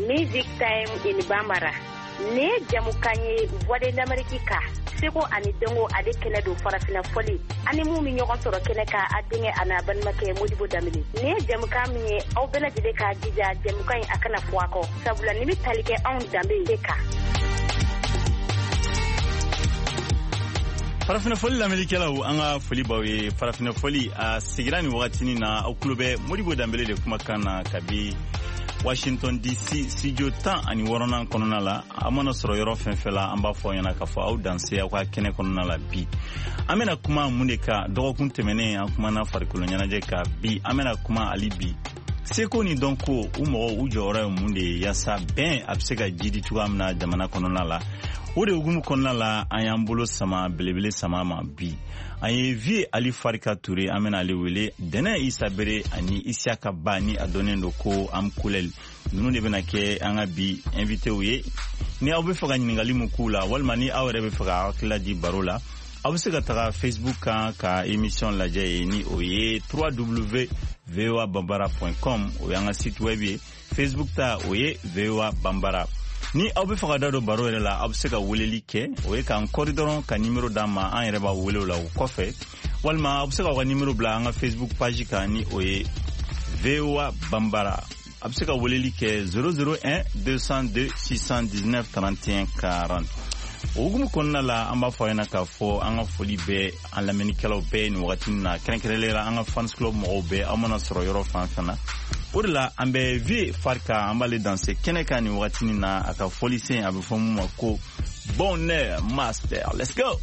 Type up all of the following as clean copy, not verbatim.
Music Time in Bambara. Ne jamukan ye Voix de l'Amérique ka. Seko ani dengo ale kɛnɛ do farafina fɔli. Ani mu mi ɲɔgɔn sɔrɔ kɛnɛ ka a denkɛ ana balimakɛ Modibo Damini. Ne jamukan min ye aw bɛɛ lajɛlen ka jija jamukan in a kana fɔ a kɔ. Sabula ni bi tali kɛ anw danbe ye ka. Farafina foli lamɛnnikɛlaw an ka foli baw ye. Farafina foli a sigira ni wagatinin na aw tulo bɛ Modibo Dambele de kumakan na kabi Washington DC studio 16 kɔnɔna la. A mana sɔrɔ yɔrɔ fɛn fɛn la an b'a fɔ ɲɛna k'a fɔ aw danse aw ka kɛnɛ kɔnɔna la bi. An bɛna kuma mun de kan dɔgɔkun tɛmɛnen an kumana farikolo ɲɛnajɛ kan bi an bɛna kuma hali bi. Seko ni dɔnko u mɔgɔw u jɔyɔrɔ ye mun de ye yaasa bɛn a bɛ se ka jidi cogoya min na jamana kɔnɔna la. O de hukumu kɔnɔna la an y'an bolo sama belebele sama ma bi. An ye Vie Ali Farika Ture an bɛna ale wele Dɛnɛ Isa Bere ani Isiaka Ba ni a dɔnnen don ko Amkulel. Ninnu de bɛna kɛ an ka bi invité ye. Ni aw bɛ fɛ ka ɲininkali mun k'u la walima ni aw yɛrɛ bɛ fɛ ka hakilila di baro la aw bɛ se ka taga Facebook kan ka émission lajɛ ye ni o ye www.voabambara.com o y'an ka site web ye. Facebook ta o ye VOA Bambara. Ni aw bɛ fɛ ka da don baro yɛrɛ la aw bɛ se ka weleli kɛ o ye k'an kɔri dɔrɔn ka numéro d'an ma an yɛrɛ b'a wele o la o kɔfɛ walima aw bɛ se ka ka numéro bila an ka Facebook page kan ni o ye VOA Bambara. A bɛ se ka weleli kɛ 001 202 619 31 40. O hukumu kɔnɔna la an b'a fɔ a ɲɛna k'a fɔ an ka foli bɛ an lamɛnnikɛlaw bɛɛ nin wagati na kɛrɛnkɛrɛnnenya la an ka fans club mɔgɔw bɛɛ aw mana sɔrɔ yɔrɔ fan fɛn na. O de la an bɛ Vie Farika an b'ale danse kɛnɛ kan nin wagati na a ka fɔli sen a bɛ fɔ mun ma ko Bonheur Master. Let's go.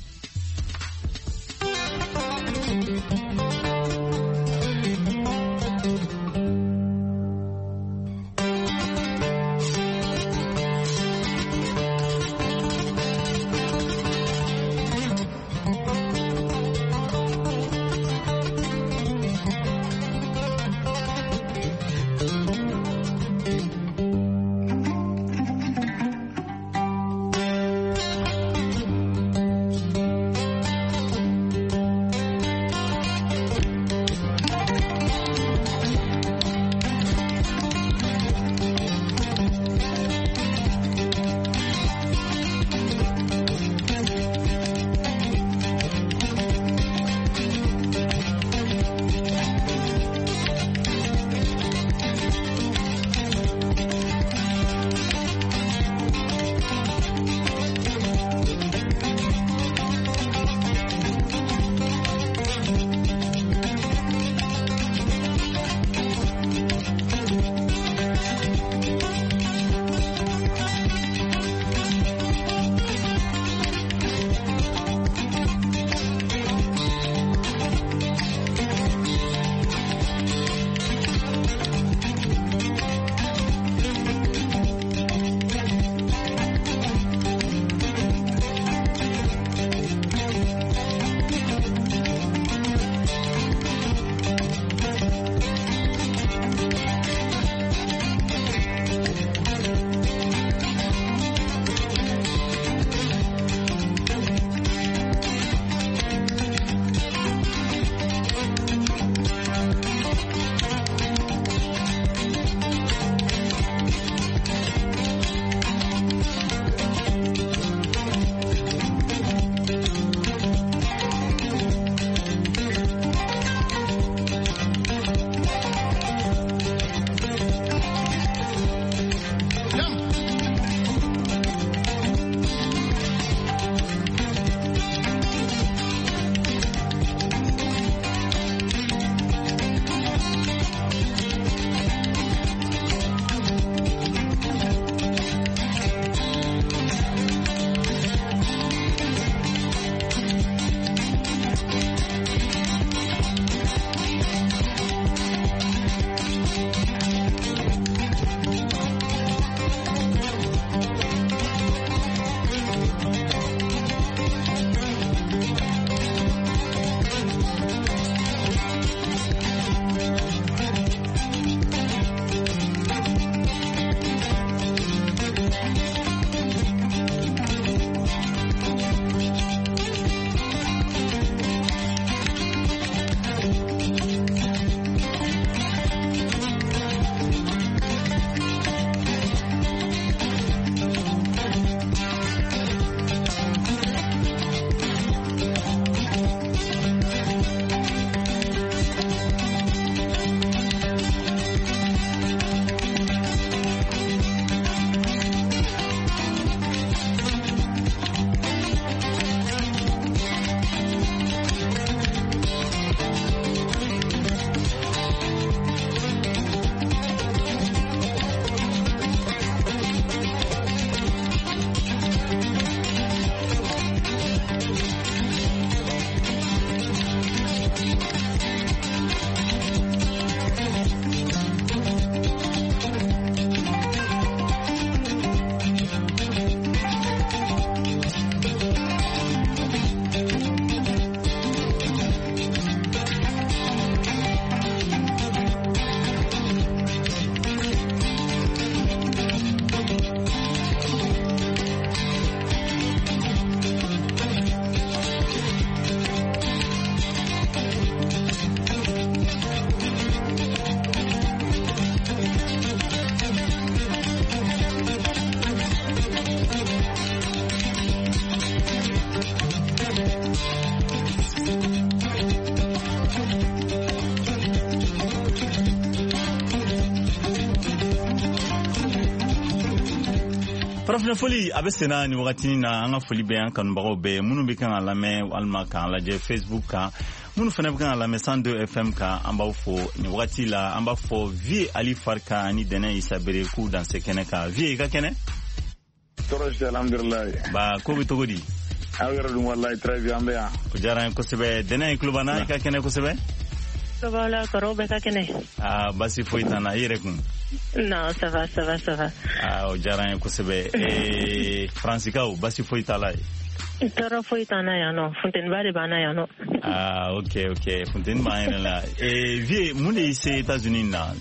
farafina foli a bɛ senna ni wagati na an ka foli bɛ an kanubagaw bɛɛ minnu bɛ kan ka lamɛn walima k'an lajɛ Facebook kan minnu fana bɛ kan ka lamɛn 102 FM kan an b'aw fo ni wagati la an b'a fɔ Vie Ali Farka ani Dɛnɛ Isa Bere k'u danse kɛnɛ kan Vie i ka kɛnɛ tɔɔrɔ si alhamdulilayi ba ko bɛ cogo di aw yɛrɛ dun walayi très bien an bɛ yan o diyara n ye kosɛbɛ Dɛnɛ i tulo b'an na i ka kɛnɛ kosɛbɛ Voilà, kɔrɔw bɛ ka kɛnɛ basi foyi t'an na i yɛrɛ kun non ça va o diyara n ye kosɛbɛ Fransikaw basi foyi t'a la tɔɔrɔ foyi t'an na yan nɔ funteniba de b'an na yan nɔ ok funteni b'an yɛrɛ la Vie mun de y'i se États-Unis na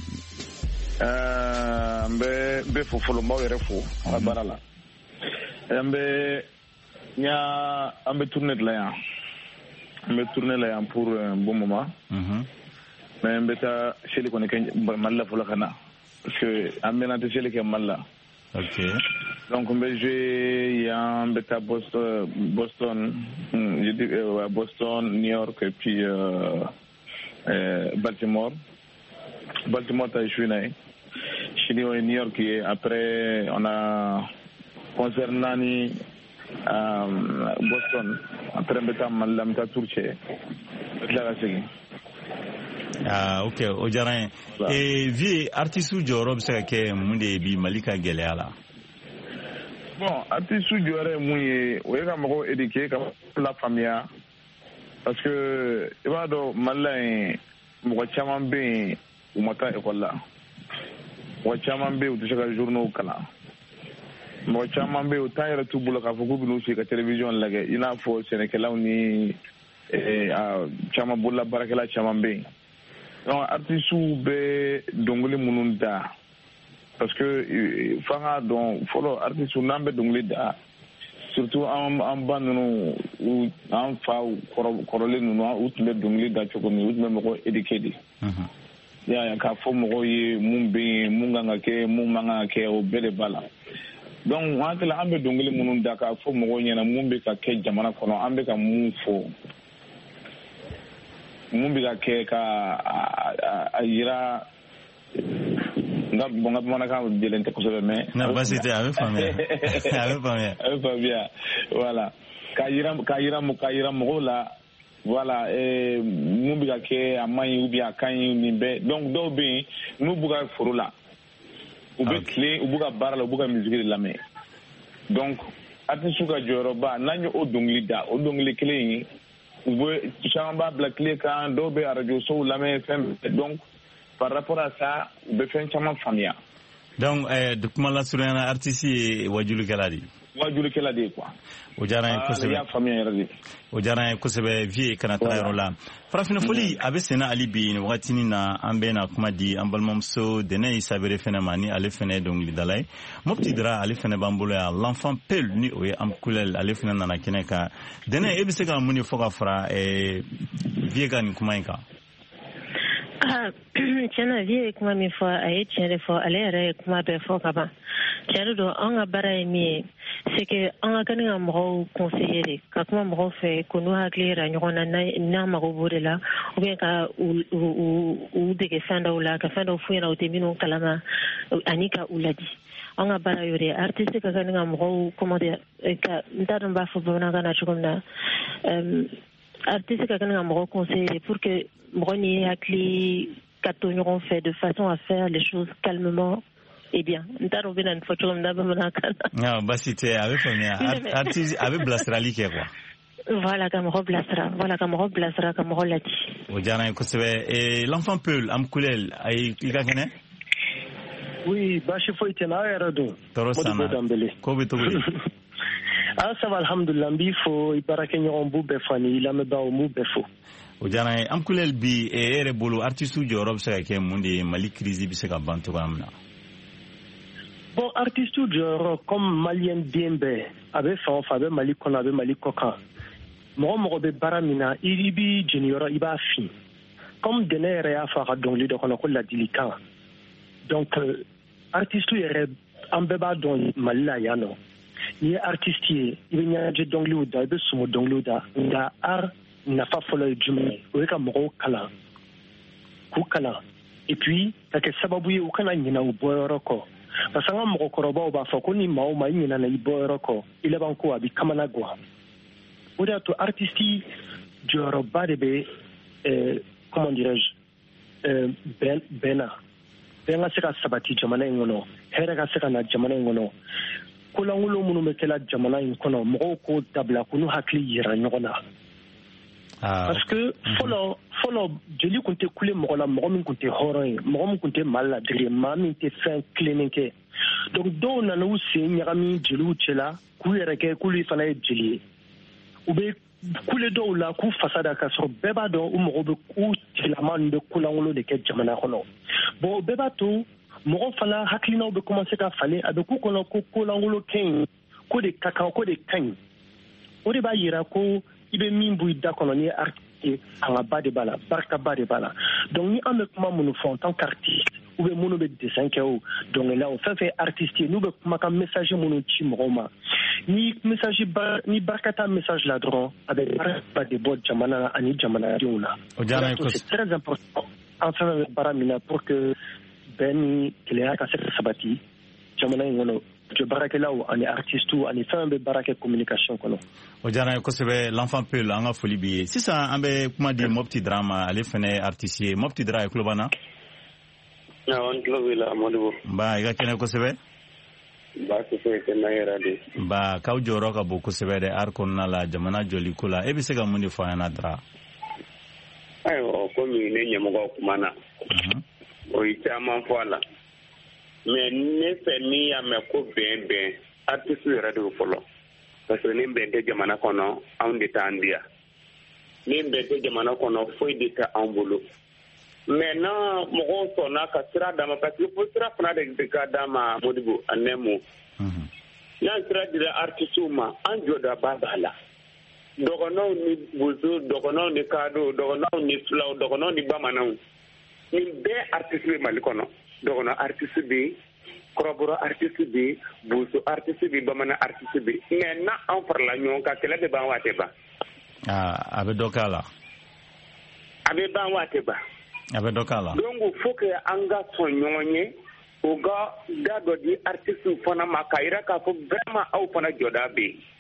n bɛ fo fɔlɔ n b'aw yɛrɛ fo an ka baara la an bɛ tourner de la yan an bɛ tourner la yan pour un bon moment mais n bɛ taa seli kɔni kɛ Mali la fɔlɔ ka na parce que an bɛna tɛ seli kɛ Mali la donc n bɛ jouer yan n bɛ taa Boston New York et puis Baltimore t'as échoué là Chili et New York et après on a concert nani Boston après mbeta Mali mbeta Turquie la segi ok o diyara n ye Vie artiste jɔyɔrɔ bɛ se ka kɛ mun de ye bi Mali ka gɛlɛya la bon artiste jɔyɔrɔ ye mun ye o ye ka mɔgɔw éduquer ka la faamuya parce que i b'a dɔn Mali la yen mɔgɔ caman bɛ yen u ma taa école la mɔgɔ caman bɛ yen u tɛ se ka journaux kalan mɔgɔ caman bɛ yen u temps yɛrɛ t'u bolo k'a fɔ k'u bɛn'u sigi ka télévision lajɛ i n'a fɔ sɛnɛkɛlaw ni caman bolola baarakɛla caman bɛ yen donc artistes bɛ dɔnkili minnu da parce que f'an k'a dɔn fɔlɔ artistes n'an bɛ dɔnkili da surtout an ba ninnu an fa kɔrɔlen ninnu u tun bɛ dɔnkili da cogo min u tun bɛ mɔgɔ éduquer de k'a fɔ mɔgɔw ye mun bɛ yen mun kan ka kɛ mun man kan ka kɛ o bɛɛ de b'a la donc an hakili an bɛ dɔnkili minnu da k'a fɔ mɔgɔw ɲɛna mun bɛ ka kɛ jamana kɔnɔ an bɛ ka mun fɔ mun bɛ ka kɛ ka a yira n ka bamanankan jɛlen tɛ kosɛbɛ mais basi tɛ a bɛ faamuya voilà ka yira mɔgɔw la voilà mun bɛ ka kɛ a man ɲi ou bien a ka ɲi nin bɛɛ donc dɔw bɛ yen n'u b'u ka foro la u bɛ tilen u b'u ka baara la u b'u ka musique de lamɛn donc artiste ka jɔyɔrɔba n'an ye o dɔnkili da o dɔnkili kelen in u bɛ caman b'a bila tile kan dɔw bɛ radio sow lamɛn fɛn donc par rapport à ça u bɛ fɛn caman faamuya donc kuma lasurunyana artiste ye wajulikɛla de ye quoi o diyara n ye kosɛbɛ y'a faamuya yɛrɛ de o diyara n ye kosɛbɛ Vie kana taga yɔrɔ la farafina foli a bɛ senna hali bi nin wagatinin na an bɛ na kuma di an balimamuso Dɛnɛ Isa Bere fɛnɛ ma ni ale fɛnɛ ye dɔnkilidala ye Mopti Dra ale fɛnɛ b'an bolo yan l'enfant Peul ni o ye Amkulel ale fɛnɛ nana kɛnɛ kan Dɛnɛ e bɛ se ka mun de fɔ ka fara Vie ka nin kuma in kan tiɲɛna Vie ye kuma min fɔ a ye tiɲɛ de fɔ ale yɛrɛ ye kuma bɛɛ fɔ ka ban tiɲɛ de don an ka baara ye min ye c'est que an ka kɛnɛ ka mɔgɔw conseiller de ka kuma mɔgɔw fɛ ko n'u hakili yira ɲɔgɔn na n'a mago b'o de la ou bien ka u dege fɛn dɔw la ka fɛn dɔw f'u ɲɛna u tɛ minnu kalama ani ka u ladi an ka baara y'o de ye artiste ka kɛnɛ ka mɔgɔw comment dire ka n t'a dɔn n b'a fɔ bamanankan na cogo min na artiste ka kɛnɛ ka mɔgɔw conseiller pour que mɔgɔ n'i hakili ka to ɲɔgɔn fɛ de façon à faire les choses calmement et bien n t'a dɔn u bɛna nin fɔ cogo min na bamanankan na basi tɛ a bɛ faamuya artiste a bɛ bilasirali kɛ quoi voilà ka mɔgɔ bilasira ka mɔgɔ ladi o diyara n ye kosɛbɛ l'enfant Peul Amkulel i ka kɛnɛ oui baasi foyi tɛ n na aw yɛrɛ don tɔɔrɔ sanna ko bɛ cogo di ça va alhamdulilah n b'i fo i baarakɛɲɔgɔn b'u bɛɛ fo ani lamɛnbaaw n b'u bɛɛ fo o diyara n ye Amkulel bi e yɛrɛ bolo artiste jɔyɔrɔ bɛ se ka kɛ mun de ye Mali crise bɛ se ka ban cogoya min na bon artiste jɔyɔrɔ comme malien den bɛɛ a bɛ fan o fan a bɛ Mali kɔnɔ a bɛ Mali kɔkan mɔgɔ bɛ baara min na i b'i jeniyɔrɔ i b'a fin comme Dɛnɛ yɛrɛ y'a fɔ a ka dɔnkili dɔ kɔnɔ ko ladilikan donc artiste yɛrɛ an bɛɛ b'a dɔn Mali la yan nɔ n'i ye artiste ye i bɛ ɲɛnajɛ dɔnkiliw da i bɛ sumo dɔnkiliw da nka art nafa fɔlɔ ye jumɛn ye o ye ka mɔgɔw k'u kalan et puis ka kɛ sababu ye u kana ɲinɛ u bɔyɔrɔ kɔ parce que an ka mɔgɔkɔrɔbaw b'a fɔ ko ni maa o maa i ɲinana i bɔyɔrɔ kɔ i laban ko a bɛ kamana guwa o de y'a to artiste jɔyɔrɔba de bɛ comment dirais-je bɛn na bɛn ka se ka sabati jamana in kɔnɔ hɛrɛ ka se ka na jamana in kɔnɔ kolankolon minnu bɛ kɛla jamana in kɔnɔ mɔgɔw k'o dabila k'u n'u hakili yira ɲɔgɔn na parce que fɔlɔ jeli tun tɛ kule mɔgɔ la mɔgɔ min tun tɛ hɔrɔn ye mɔgɔ min tun tɛ maladiri ye maa min tɛ fɛn tilennen kɛ donc dɔw nana u sen ɲagami jeliw cɛla k'u yɛrɛ kɛ k'olu fana ye jeli ye u bɛ kule dɔw la k'u fasa da k'a sɔrɔ bɛɛ b'a dɔn u mɔgɔ bɛ u tigilama ninnu bɛ kolankolon de kɛ jamana kɔnɔ bon o bɛɛ b'a to mɔgɔ fana hakilinaw bɛ commencer ka falen a bɛ k'u kɔnɔ ko kolankolon kɛ ɲi ko de ka kan ko de ka ɲi o de b'a yira ko i bɛ min bɔ i da kɔnɔ ni ye artiste fangaba de b'a la barikaba de b'a la donc ni an bɛ kuma minnu fɔ en tant qu'artiste ou bien minnu bɛ dessin kɛ o dɔnkɛla o fɛn fɛn artiste n'u bɛ kumakan message minnu ci mɔgɔw ma ni barika t'a message la dɔrɔn a bɛ barika de bɔ jamana na ani jamanadenw na c'est très important an fɛn fɛn bɛ baara min na pour que bɛn ni kelenya ka se ka sabati jamana in kɔnɔ baarakɛlaw ani artistes ani fɛn bɛ baara kɛ communication kɔnɔ o diyara n ye kosɛbɛ l'enfant Peul an ka foli b'i ye sisan an bɛ kuma di Mopti Dra ma ale fana ye artiste ye Mopti Dra ye tulo b'an na n tulo b'i la Modibo nba i ka kɛnɛ kosɛbɛ baasi foyi tɛ n na yɛrɛ de nba k'aw jɔyɔrɔ ka bon kosɛbɛ dɛ art kɔnɔna la jamana jɔliko la e bɛ se ka mun de fɔ an ɲɛna Dra ayiwa komi ne ɲɛmɔgɔ kumana o ye caman fɔ a la mais ne fɛ ni y'a mɛn ko bɛn artiste yɛrɛ de fɔlɔ parce que ni bɛn tɛ jamana kɔnɔ anw de t'an diya ni bɛn tɛ jamana kɔnɔ foyi de tɛ an bolo mais n'a mɔgɔw sɔnna ka sira d'a ma parce que fo sira fana de ka d'a ma Modibo a nɛmu n'an sira dira artistes ma an jɔdaba b'a la dɔgɔnɔw ni bozo dɔgɔnɔw ni kadɔ dɔgɔnɔw ni filaw dɔgɔnɔw ni bamananw nin bɛɛ artiste bɛ Mali kɔnɔ dɔgɔnɔ artiste bɛ yen kɔrɔbɔrɔ artiste bɛ yen bozo artiste bɛ yen bamanan artiste bɛ yen mais n'a an farala ɲɔgɔn kan kɛlɛ bɛ ban wa a tɛ ban a bɛ dɔ k'a la a bɛ ban wa a tɛ ban a bɛ dɔ k'a la donc il faut que an ka sɔn ɲɔgɔn ye o ka da dɔ di artiste fana ma k'a jira k'a fɔ vraiment aw fana jɔda bɛ yen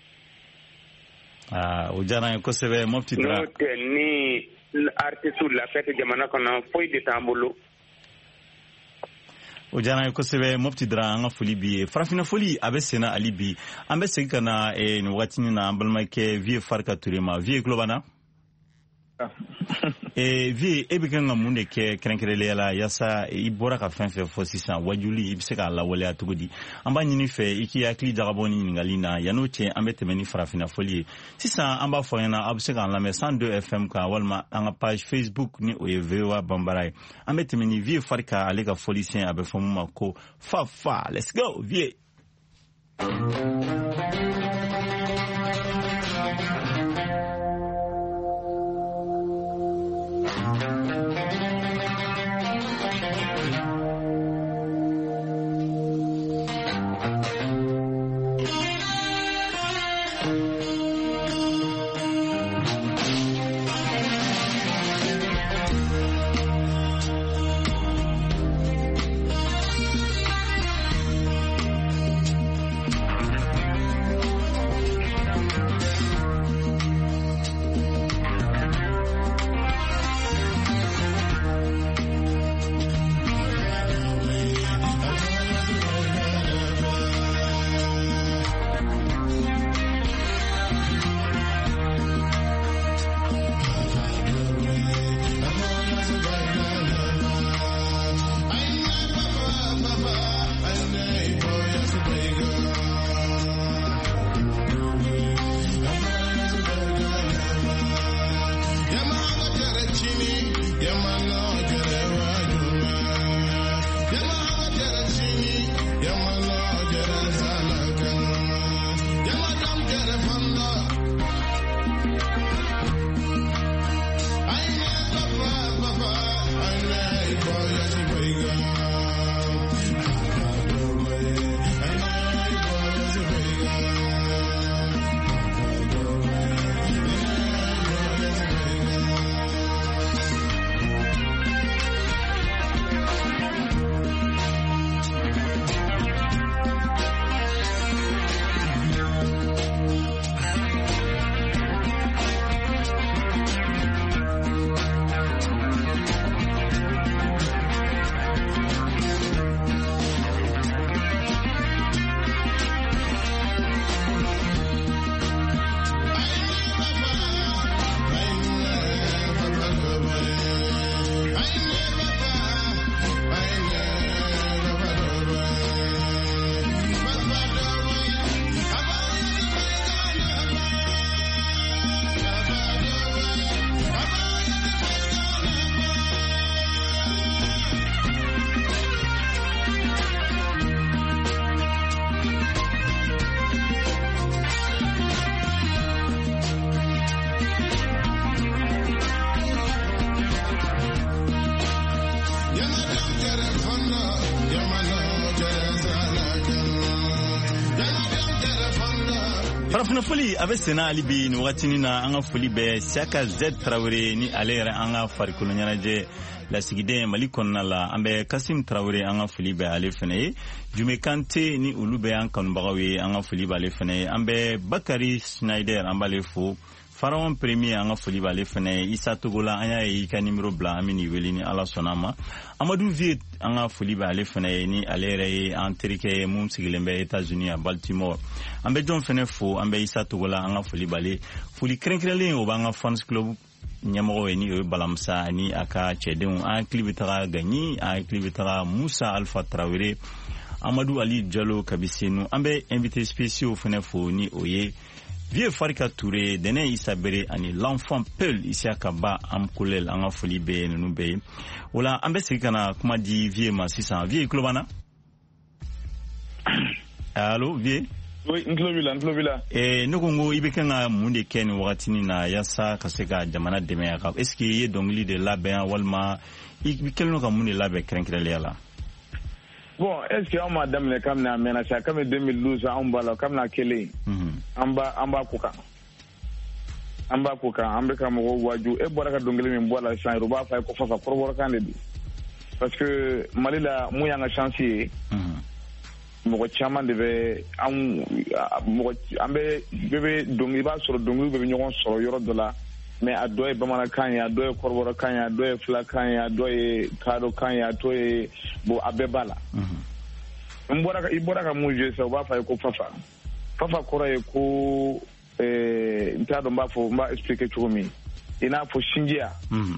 o diyara n ye kosɛbɛ Mopti Dra n'o tɛ ni artiste lafiya tɛ jamana kɔnɔ foyi de t'an bolo o diyara n ye kosɛbɛ Mopti Dra an ka foli b'i ye farafinna foli a bɛ senna hali bi an bɛ segin ka na nin waatinin na an balimakɛ Vie Farka Ture ma Vie tulo b'an na Vie e bɛ kan ka mun de kɛ kɛrɛnkɛrɛnnenya la yaasa i bɔra ka fɛn fɛn fɔ sisan wajuli i bɛ se k'a lawaleya cogo di an b'a ɲini fɛ i k'i hakili jagabɔ ni ɲininkali na yan'o cɛ an bɛ tɛmɛ ni farafinna foli ye sisan an b'a fɔ ɲɛna aw bɛ se k'an lamɛn 102 FM kan walima an ka page Facebook ni o ye VOA Bambara ye an bɛ tɛmɛ ni Vie Farka ale ka foli sɛn a bɛ fɔ mun ma ko fa let's go Vie farafina foli a bɛ senna hali bi nin wagati na an ka foli bɛ Siaka Z Tarawele ni ale yɛrɛ an ka farikolo ɲɛnajɛ lasigiden Mali kɔnɔna la an bɛ Kasim Tarawele an ka foli bɛ ale fana ye Jume Kante ni olu bɛ an kanubagaw ye an ka foli b'ale fana ye an bɛ Bakari Schneider an b'ale fo Pharaon Premier an ka foli b'ale fana ye Isa Togola an y'a ye i ka numéro bila an bɛ n'i wele ni Ala sɔnna ma Amadou Vie an ka foli b'ale fana ye ni ale yɛrɛ ye an terikɛ ye mun sigilen bɛ États-Unis à Baltimore an bɛ jɔn fana fo an bɛ Isa Togola an ka foli b'ale foli kɛrɛnkɛrɛnlen o b'an ka fans club ɲɛmɔgɔ ye ni o ye Balamusa ani a ka cɛdenw an hakili bɛ taga Gagny an hakili bɛ taga Musa Alpha Traoré Amadou Ali Diallo Kabisenu an bɛ invité spéciaux fana fo ni o ye Vieux Farika Touré Dene Issa Bere ani l'enfant Peul Isiaka Ba Amkolel an ka foli bɛ ninnu bɛɛ ye o la an bɛ segin ka na kuma di Vieux ma sisan Vieux i tulo b'an na allo Vieux oui n tulo b'i la ne ko n ko i bɛ kan ka mun de kɛ nin wagatinin na yaasa ka se ka jamana dɛmɛ a kan est ce que i ye dɔnkili de labɛn walima i kɛlen don ka mun de labɛn kɛrɛnkɛrɛnnenya la bon est ce que an m'a daminɛ kabini a mɛnna sa kabini 2012 an b'a la kabini a kelen an b'a ko kan an bɛ ka mɔgɔw waju e bɔra ka dɔnkili min bɔ la sisan u b'a fɔ a ye ko fafa kɔrɔbɔrɔkan de don parce que Mali la mun y'an ka chance ye mɔgɔ caman de bɛ an bɛ dɔnkili i b'a sɔrɔ dɔnkiliw bɛɛ bɛ ɲɔgɔn sɔrɔ yɔrɔ dɔ la mais a dɔ ye bamanankan ye a dɔ ye kɔrɔbɔrɔkan ye a dɔ ye filakan ye a dɔ ye kaadɔkan ye a dɔ ye bon a bɛɛ b'a la i bɔra ka mun jouer sisan u b'a fɔ a ye ko fafa kɔrɔ ye ko n t'a dɔn n b'a expliquer cogo min i n'a fɔ sinjiya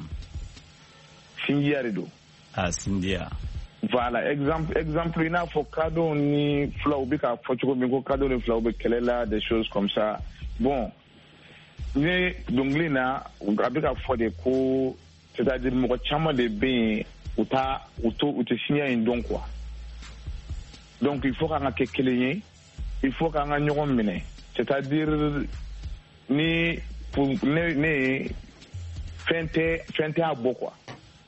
de don sinjiya voilà exemple i n'a fɔ kaadɔw ni filaw bɛ k'a fɔ cogo min ko kaadɔw ni filaw bɛ kɛlɛ la des choses comme ça bon ne dɔnkili na a bɛ ka fɔ de ko c'est-à-dire mɔgɔ caman de bɛ yen u tɛ siɲɛ in dɔn quoi donc il faut k'an ka kɛ kelen ye il faut k'an ka ɲɔgɔn minɛ c'est-à-dire ni ne fɛn tɛ a bɔ quoi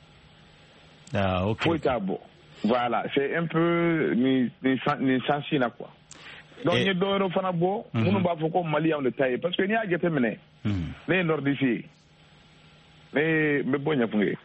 foyi t'a bɔ voilà c'est un peu ni sens in na quoi donc n ye dɔ wɛrɛ fana bɔ minnu b'a fɔ ko Mali y'anw de ta ye parce que n'i y'a jateminɛ ne ye nordiste ye ne bɛ bɔ Ɲɛfunge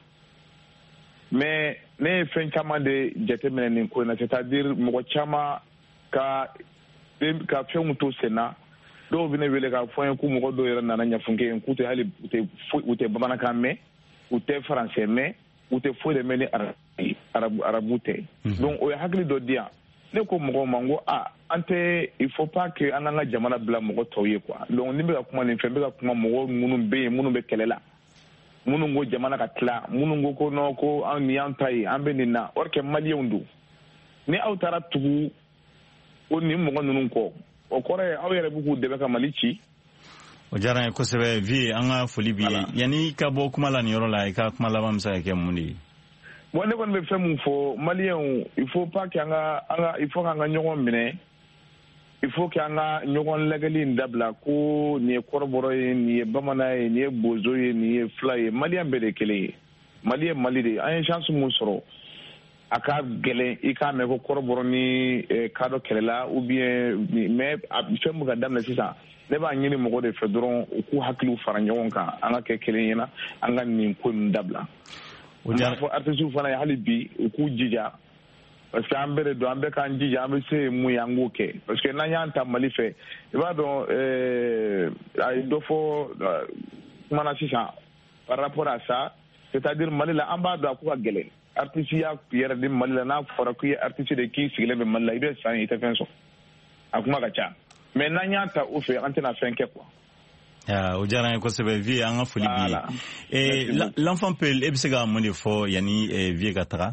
mais ne ye fɛn caman de jateminɛ nin ko in na c'est-à-dire mɔgɔ caman ka fɛnw to sen na dɔw bɛ ne wele k'a fɔ n ye ko mɔgɔ dɔw yɛrɛ nana Ɲɛfunge yen k'u tɛ hali u tɛ bamanankan mɛn u tɛ faransɛ mɛn u tɛ foyi de mɛn ni arabu tɛ donc o ye hakili dɔ di yan ne ko mɔgɔw ma n ko an tɛ il faut pas que an ka jamana bila mɔgɔ tɔw ye quoi donc ni bɛ ka kuma nin fɛn bɛ ka kuma mɔgɔ minnu bɛ yen minnu bɛ kɛlɛ la minnu ko jamana ka tila minnu ko non ko an ni y'an ta ye an bɛ nin na or que maliyɛnw don ni aw taara tugu o nin mɔgɔ ninnu kɔ o kɔrɔ ye aw yɛrɛ bɛ k'u dɛmɛ ka Mali ci o diyara n ye kosɛbɛ Vie an ka foli b'i ye yanni i ka bɔ kuma la nin yɔrɔ la i ka kuma laban bɛ se ka kɛ mun de ye bon ne kɔni bɛ fɛn mun fɔ maliyɛnw il faut pas que il faut k'an ka ɲɔgɔn minɛ il faut que an ka ɲɔgɔn lajɛli in dabila ko nin ye kɔrɔbɔrɔ ye nin ye bamanan ye nin ye bozo ye nin ye fila ye maliyɛn bɛɛ de kelen ye Mali ye Mali de ye an ye chance mun sɔrɔ a ka gɛlɛn i k'a mɛn ko kɔrɔbɔrɔ ni kaadɔ kɛlɛla ou bien mais fɛn mun ka daminɛ sisan ne b'a ɲini mɔgɔ de fɛ dɔrɔn u k'u hakiliw fara ɲɔgɔn kan an ka kɛ kelen ɲɛna an ka nin ko ninnu dabila n b'a fɔ artistes fana ye hali bi u k'u jija parce que an bɛɛ de don an bɛɛ k'an jija an bɛ se mun ye an k'o kɛ parce que n'an y'an ta Mali fɛ i b'a dɔn a ye dɔ fɔ kuma na sisan par rapport à ça c'est-à-dire Mali la an b'a dɔn a ko ka gɛlɛn artiste y'a yɛrɛ di Mali la n'a fɔra k'i ye artiste de k'i sigilen bɛ Mali la i bɛ san i tɛ fɛn sɔrɔ a kuma ka ca mais n'an y'a ta o fɛ an tɛna fɛn kɛ quoi. o diyara n ye kosɛbɛ Vie an ka foli b'i ye l'enfant Peul e bɛ se ka mun de fɔ yanni Vie ka taga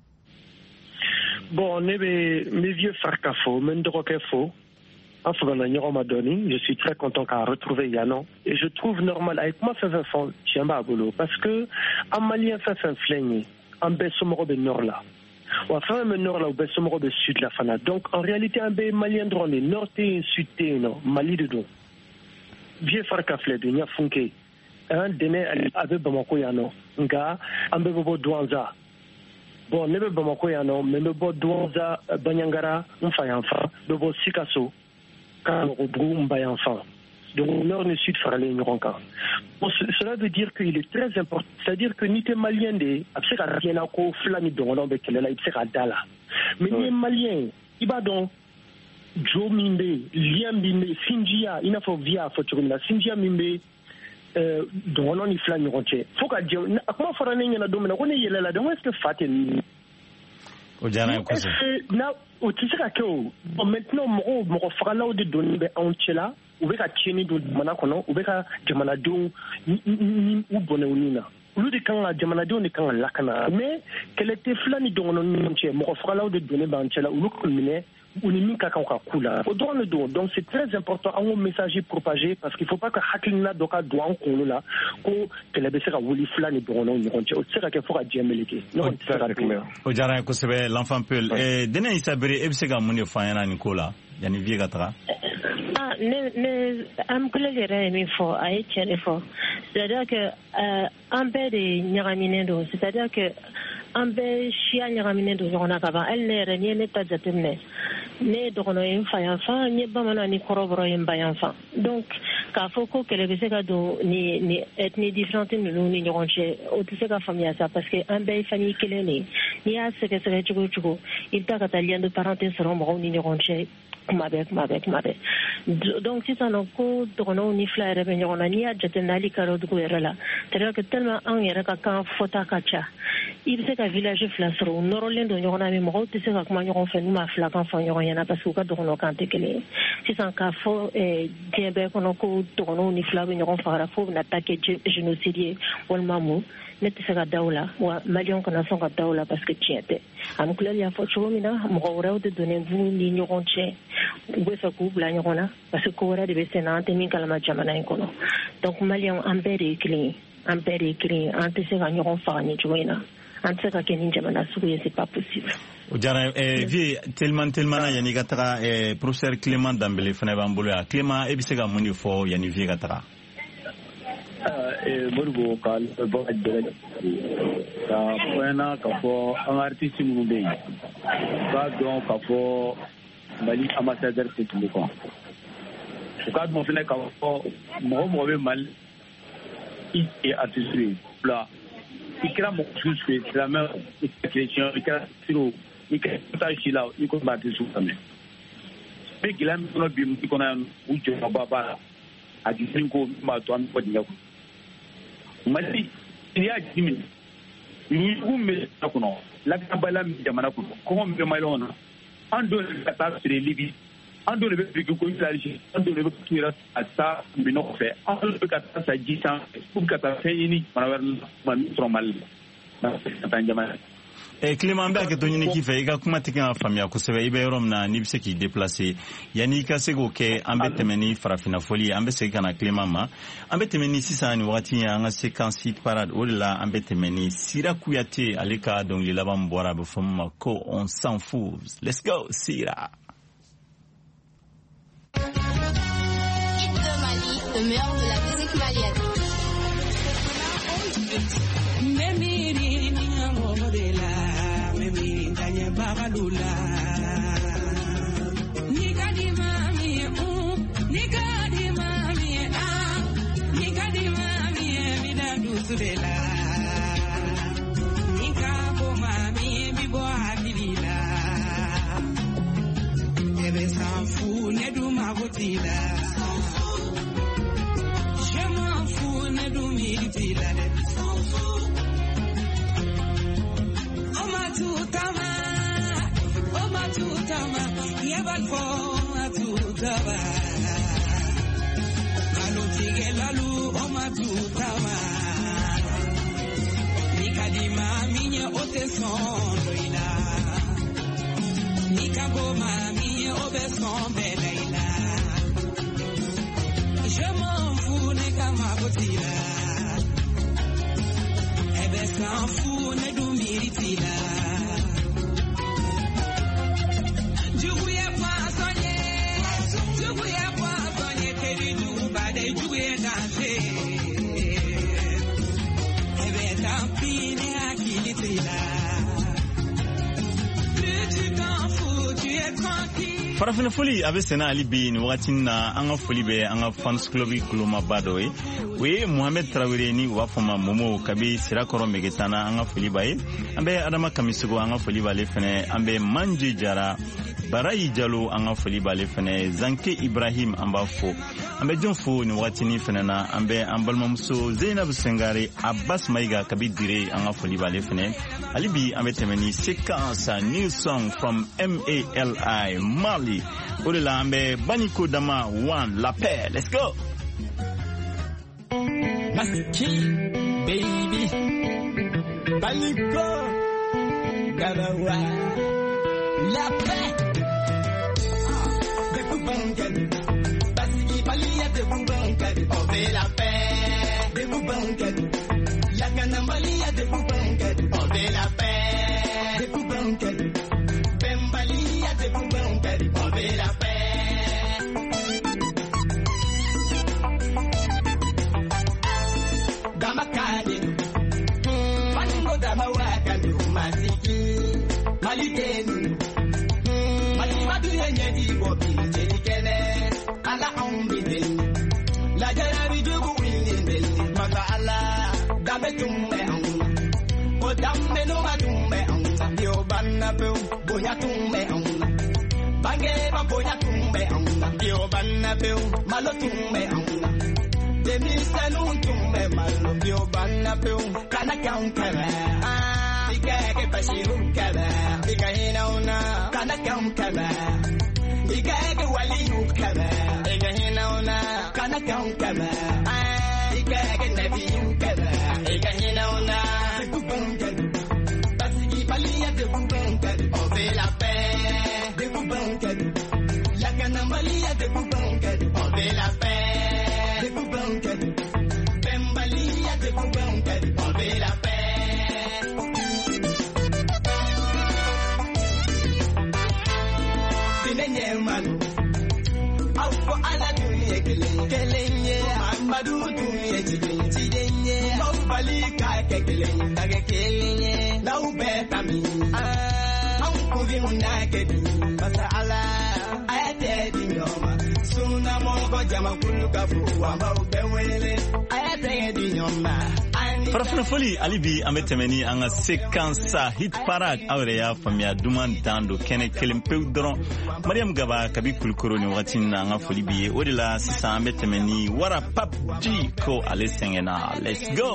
bon ne bɛ n bɛ Vieux Farika fo n bɛ n dɔgɔkɛ fo an fagana ɲɔgɔn ma dɔɔni je suis très content k'a retrouver Yano et je trouve normal a ye kuma fɛn fɛn fɔ tiɲɛ b'a bolo parce que an maliyɛn fɛn fɛn filɛ nin ye an bɛɛ somɔgɔw bɛ nord la wa fɛn fɛn bɛ nord la u bɛɛ somɔgɔw bɛ sud la fana donc en réalité an bɛɛ ye maliyɛn dɔrɔn de nord tɛ yen sud tɛ yen nɔ Mali de don Vieux Farika filɛ de Ɲɛfunke an dɛnɛ a bɛ Bamako yan nɔ nka an bɛɛ bɛ bɔ Douentza bon ne bɛ Bamako yan nɔ mais n bɛ bɔ Douentza Bandiagara n fa yan fan n bɛ bɔ Sikaso Karobrou Mbaye enfant. Donc, nord et sud farale nyoronka. Cela veut dire qu'il est très important. C'est-à-dire que ni t'es malien de, après qu'à rien à quoi flami dongonon bekelela, il sera dala. Mais ni malien, il va donc Joe Mimbe, Liam Mimbe, Sinjia, il n'a pas via Foturina, Sinjia Mimbe, dongonon ni flami ronche. Faut qu'à dire, comment farane n'a domina, on est yéla, donc est-ce que faten maintenant mɔgɔ fagalaw de donni bɛ anw cɛla u bɛ ka tiɲɛni don jamana kɔnɔ u bɛ ka jamanadenw u bɔnɛw ni na olu de kan ka jamanadenw de kan ka lakana mais kɛlɛ tɛ fila ni dɔngɔnɔ ni ɲɔgɔn cɛ mɔgɔ fagalaw de donni b'an cɛla olu k'u minɛ u ni min ka kan ka k'u la o dɔrɔn de don donc c'est très important an k'o message propager parce qu'il faut pas que hakilina dɔ ka don an kunkolo la ko kɛlɛ bɛ se ka wuli fila ni dɔngɔnɔw ni ɲɔgɔn cɛ o tɛ se ka kɛ fo ka diɲɛ meleke ne kɔni tɛ se ka kɛ o diyara n ye kosɛbɛ l'enfant Peul dɛnɛ Isa Bere e bɛ se ka mun de fɔ an ɲɛna nin ko la yanni vie ka taga ne am kulel yɛrɛ ye min fɔ a ye tiɲɛ de fɔ c'est-à-dire que an bɛɛ de ɲagaminen don c'est-à-dire que an bɛɛ siya ɲagaminen don ɲɔgɔn na ka ban hali ne yɛrɛ n'i ye ne ta jateminɛ ne ye dɔgɔnɔ ye n fa yan fan n ye bamanan ni kɔrɔbɔrɔ ye n ba yan fan donc k'a fɔ ko kɛlɛ bɛ se ka don ni ethnie différente ninnu ni ɲɔgɔn cɛ o tɛ se ka faamuya sa parce que an bɛɛ ye famille kelen de ye n'i y'a sɛgɛsɛgɛ cogo o cogo i bɛ taa ka taa lien de parenté sɔrɔ mɔgɔw ni ɲɔgɔn cɛ kuma bɛɛ donc sisan nɔ ko dɔgɔnɔw ni fila yɛrɛ bɛ ɲɔgɔn na n'i y'a jateminɛ hali karo dugu yɛrɛ la c'est-à-dire que tellement anw yɛrɛ ka kan fɔta ka ca i bɛ se ka village fila sɔrɔ u nɔrɔlen don ɲɔgɔn na mais mɔgɔw tɛ se ka kuma ɲɔgɔn fɛ n'u ma filakan fɔ ɲɔgɔn ɲɛna parce que u ka dɔgɔnɔ kan tɛ kelen ye sisan k'a fɔ diɲɛ bɛɛ kɔnɔ ko dɔgɔnɔw ni fila bɛ ɲɔgɔn fagara fo bɛna taa kɛ génocide ye walima mun ne tɛ se ka da o la wa maliyɛnw kana sɔn ka da o la parce que tiɲɛ tɛ Ami Kulɛli y'a fɔ cogo min na mɔgɔ wɛrɛw de donnen b'u ni ɲɔgɔn cɛ u bɛ fɛ k'u bila ɲɔgɔn na parce que ko wɛrɛ de bɛ sen na an tɛ min kalama jamana in kɔnɔ donc maliyɛnw an bɛɛ de ye kelen ye an bɛɛ de ye kelen ye an tɛ se ka ɲɔgɔn faga nin cogo in na an tɛ se ka kɛ ni jamana sugu ye c'est pas possible. o diyara vie tellement na yanni ka taga professeur Clément Dambele fana b'an bolo yan Clément e bɛ se ka mun de fɔ yanni vie ka taga. Moribo ka bɔ a jɛgɛ ka fɔɲɛna ka fɔ an ka artiste minnu bɛ yen k'a dɔn ka fɔ Mali ambassadeur tɛ tulu kɔn u k'a dɔn fana ka fɔ mɔgɔ bɛ Mali i ye artiste ye fila i kɛra mɔgɔ sugu sugu ye silamɛ i kɛra chrétien i kɛra siro i kɛra taa si la i kɔni b'a artiste lamɛn n bɛ gɛlɛya min kɔnɔ bi Mali kɔnɔ yan u jɔyɔrɔba b'a la a jiginni ko min b'a to an bɛ bɔ dingɛ kɔnɔ. Mali n'i y'a jateminɛ yurugu min bɛ jamana kɔnɔ lakanabaliya min bɛ jamana kɔnɔ kɔngɔ min bɛ maliyɛnw na an dɔw de bɛ ka taa feere Libi an dɔw de bɛ biriki ko Algérie an dɔw de bɛ ka t'u yɛrɛ a taa minɔgɔ fɛ an dɔw de bɛ ka taa sa ji sanfɛ k'u bɛ ka taa fɛn ɲini jamana wɛrɛ la min sɔrɔ Mali la ka taa jamana. Clément an bɛ hakɛto ɲini k'i fɛ i ka kuma tɛ kan ka faamuya kosɛbɛ i bɛ yɔrɔ min na n'i bɛ se k'i déplacer yanni i ka se k'o kɛ an bɛ tɛmɛ ni farafina fɔli ye an bɛ segin ka na Clément ma an bɛ tɛmɛ ni sisan nin wagati ye an ka séquence hit parade o de la an bɛ tɛmɛ ni Sira Kuyate ale ka dɔnkili laban bɔra a bɛ fɔ min ma ko on s'en fout let's go Sira. Hit de Mali, le meilleur de la musique malienne. Babalula Nikadi mami vida dusubela Nikabo mami bibo habilila Ebe sanfu nedu mabotila Je m'en fous nedu militila Omatutama Tutama, yebal fo tutama. Lalu tige lalu oma tutama. Nikadima minye ote sondo ila. Nikagoma minye obe sombe ila. Je m'en fous ne kama botila. Ebe s'en fout ne du miritila. farafina foli abe sena ali bi ni wagati na an ka foli bɛ an ka fans club kulomaba dɔ ye o ye Mohamed Traoré ni u b'a fɔ ma Momo kabi sirakɔrɔ Megetana an ka foli b'a ye an bɛ Adama Kamisogo an ka foli b'ale fɛnɛ an bɛ Manje Jara Barayi Jalo an ka foli b'ale fɛnɛ Zanke Ibrahim an b'a fɔ an bɛ jɔn fo ni wagati ni fɛnɛ na an bɛ an balimamuso Zainab Sengare Abbas Maiga kabi dire an ka foli b'ale fɛnɛ ali bi an bɛ tɛmɛ ni séquence new song from MALI Mali o de la an bɛ Baniko Dama One La Paix let's go Masiki baby Baniko Dama One La Paix de Boubankadi Basiki Balia de Boubankadi on veut la paix de Boubankadi Yakana Balia de Boubankadi on veut la paix de Boubankadi Bembalia de Boubankadi on veut la paix Damakadi Bango Damawakadi Masiki Malikeni Yenye bobi jelikene ala ombide la jarabi dugu winde maka ala dabe tumbe on o dambe no madumbe on dio banna pe boya tumbe on bange ba boya tumbe on dio banna pe malo tumbe on de mi sanu tumbe malo dio banna pe kana kaunkara ikake bashiru kaba ikahina una kana kaunkara Ikake waliyu kaba, ikahina una kana kaunkaba. Ikake nabiyu kaba, ikahina una Boubankadi. Basiki Balia de Boubankadi, on veut la paix de Boubankadi. Yakana Balia de Boubankadi, on veut la paix de Boubankadi. Bembalia de Boubankadi, on veut la paix. Manu, Alpha Aladuni, Kelenye, Amadu, Tidenye, Balika, Kelenye, Kelenye, Laubetami, Uncle Naked, Masala, I did in Yoma, Suna Mongo Jamakuluka, about Bewele, I did in Yoma. farafina foli alibi an bɛ tɛmɛ ni an ka séquence hit parade aw yɛrɛ y'a faamuya duman dan do kɛnɛ kelen pewu dɔrɔn Mariam Gaba kabi Kulikoro ni wagati na an ka foli bi ye o de la sisan an bɛ tɛmɛ ni Wara Pap G ko ale sɛgɛnna let's go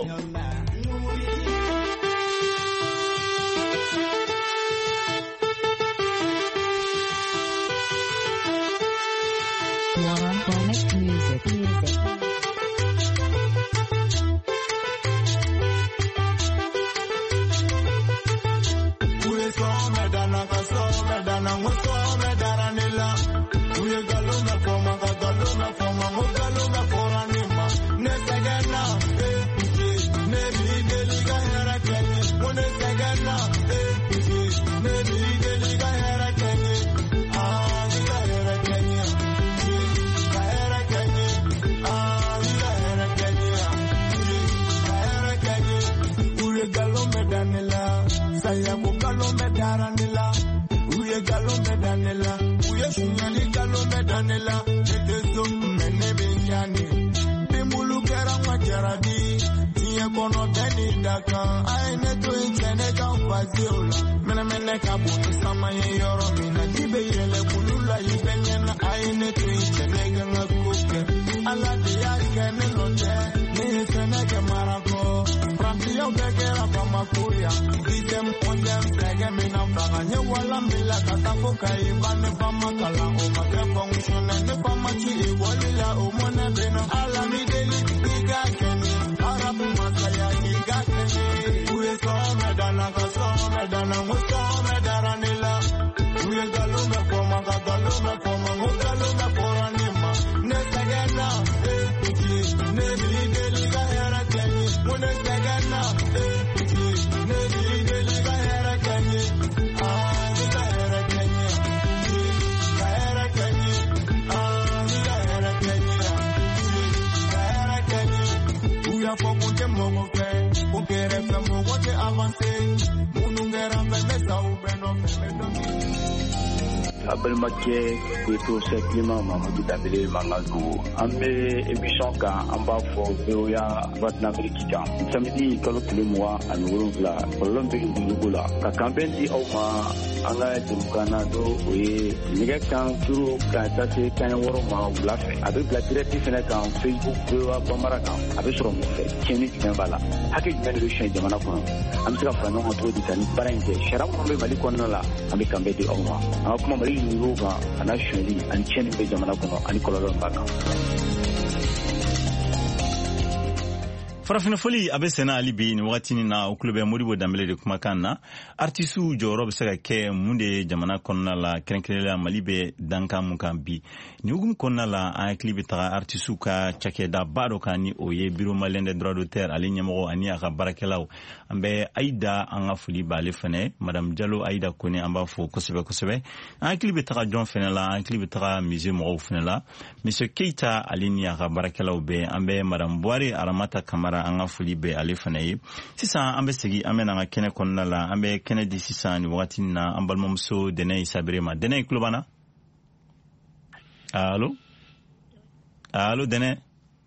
Abelmaké, Beto Seklima, Mamadou Dabele, Mangadou. Amé émission quand on va faire Véoya, Vatnamrikika. Samedi, quand le mois, à nous là, Colombie, Nougoula. Kakamben dit au moins, Anga Dumkanado, oui, Nigekan, Turu, Kantase, Kanyawaroma, ou la fait. Avec la directive Sénégal, Facebook, Véoya, Bamaraka, avec son fait, Kenny Timbala. Hakik Ben le chien de Manapon. Amsika Fano, entre des années, Parente, Sharam, Malikona, avec Kambé de Oma. Alors, comment Marie Nouga, Anacheli, and Chen de Jamanakono, and Colorado Baka. farafina foli abe sena ali bi ni wakati ni na ukulube Modibo Dambele de kumakan na artisu jɔyɔrɔ bɛ se ka kɛ mun de jamana kɔnɔna la kɛrɛnkɛrɛnnenya Mali bɛ dankan mun kan bi ni hukumu kɔnɔna la an hakili bɛ taga artisu ka cakɛda ba dɔ kan ni o ye Bureau Malien des droits d'auteur ale ɲɛmɔgɔ ani a ka baarakɛlaw an bɛ Aïda an ka foli b'ale fɛnɛ Madame Diallo Aïda Kone an b'a fɔ kosɛbɛ kosɛbɛ an hakili bɛ taga jɔn fɛnɛ la an hakili bɛ taga musée mɔgɔw fɛnɛ la Monsieur Keita ale ni a ka baarakɛlaw bɛ an bɛ Madame Boire Aramata Kamara an ka foli bɛ ale fana ye sisan an bɛ segi an bɛ na ka kɛnɛ kɔnɔna la an bɛ kɛnɛ di sisan ni wagati na an balimamuso Dɛnɛ Isabere ma Dɛnɛ tulo b'an na allo allo Dɛnɛ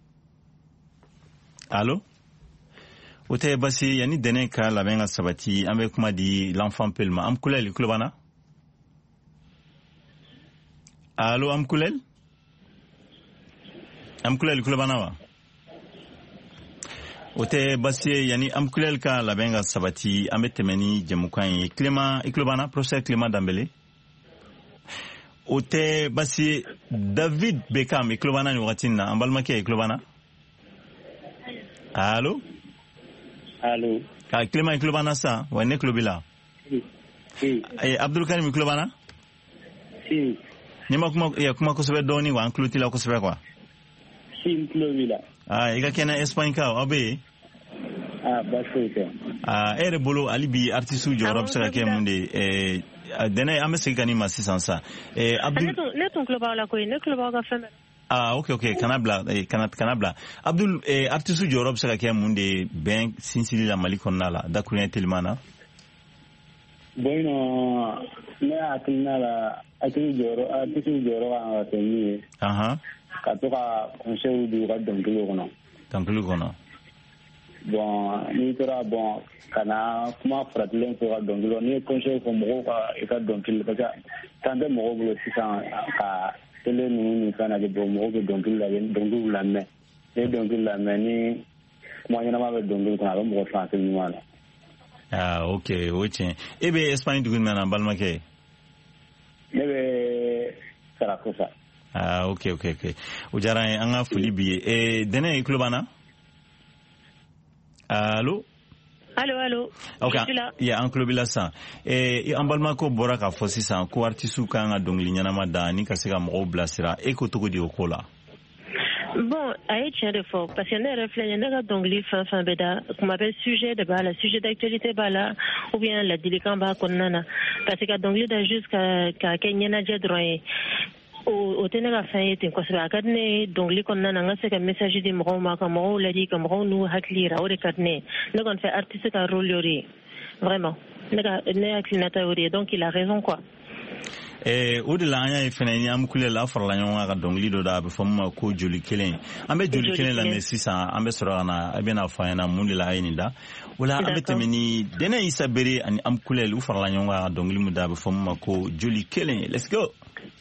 allo o tɛ basi yanni Dɛnɛ ka labɛn ka sabati an bɛ kuma di l'enfant Pel ma Amkulɛl tulo b'an na allo Amkulɛl tulo b'an na wa o tɛ basi ye yanni Amkulɛl ka labɛn ka sabati an bɛ tɛmɛ ni jɛmukan ye Clément i tulo b'an na professeur Clément Dambele o tɛ basi ye David Beckham i tulo b'an na nin wagati in na an balimakɛ i tulo b'an na allo Allo Clément i tulo b'an na sisan wa ne tulo b'i la Abdulkarim i tulo b'an na ni ma kuma kosɛbɛ dɔɔni wa an tulo t'i la kosɛbɛ quoi n tulo b'i la i ka kɛnɛ Espagne ka aw bɛ yen baasi tɛ e yɛrɛ bolo hali bi artiste jɔyɔrɔ bɛ se ka kɛ mun de Dɛnɛ an bɛ segin ka nin ma sisan sa Abdul ne tun tulo b'aw la koyi ne tulo b'aw ka fɛn bɛɛ ok kana bila Abdul artiste jɔyɔrɔ bɛ se ka kɛ mun de bɛn sinsinli la Mali kɔnɔna la dakuruɲɛ teliman na bon ne hakilina la artiste jɔyɔrɔ kan ka kɛ min ye ka to ka conseil di u ka dɔnkili kɔnɔ bon n'i tora bon kana kuma faratilen fɔ ka dɔnkili kɔnɔ n'i ye conseil fɔ mɔgɔw ka i ka dɔnkili parce que tan tɛ mɔgɔw bolo sisan ka télé ninnu ni fɛn na bɔ mɔgɔw bɛ dɔnkili lamɛn n'i ye dɔnkili lamɛn ni kuma ɲɛnama bɛ dɔnkili kɔnɔ a bɛ mɔgɔ sɔn a tɛ ɲuman na ok o ye tiɲɛ e bɛ Espagne dugu jumɛn na balimakɛ ne bɛ Saragossa ok o diyara n ye an ka foli bi ye Dɛnɛ i tulo b'an na allo ok an tulo b'i la sisan an balimakɛw bɔra k'a fɔ sisan ko artiste kan ka dɔnkili ɲɛnama da ni ka se ka mɔgɔw bilasira e ko cogo di o ko la bon a ye tiɲɛ de fɔ parce que ne yɛrɛ filɛ ne ka dɔnkili fɛn fɛn bɛ da kuma bɛ sujet de b'a la sujet d'actualité b'a la ou bien ladilikan b'a kɔnɔna na parce que ka dɔnkili da juste ka kɛ ɲɛnajɛ dɔrɔn ye o tɛ ne ka fɛn ye ten kosɛbɛ a ka di ne ye dɔnkili kɔnɔna na n ka se ka message di mɔgɔw ma ka mɔgɔw ladi ka mɔgɔw n'u hakili yira o de ka di ne ye ne kɔni fɛ artiste ka rôle y'o de ye vraiment ne hakilinata y'o de ye donc il a raison quoi o de la an y'a ye fɛnɛ ni Amkulɛl la farala ɲɔgɔn kan ka dɔnkili dɔ da a bɛ fɔ min ma ko joli kelen an bɛ joli kelen lamɛn sisan an bɛ sɔrɔ ka na a bɛna fɔ an ɲɛna mun de la a ye nin da o la an bɛ tɛmɛ ni Dɛnɛ Isabere ani Amkulɛl u farala ɲɔgɔn kan ka dɔnkili min da a bɛ fɔ min ma ko joli kelen let's go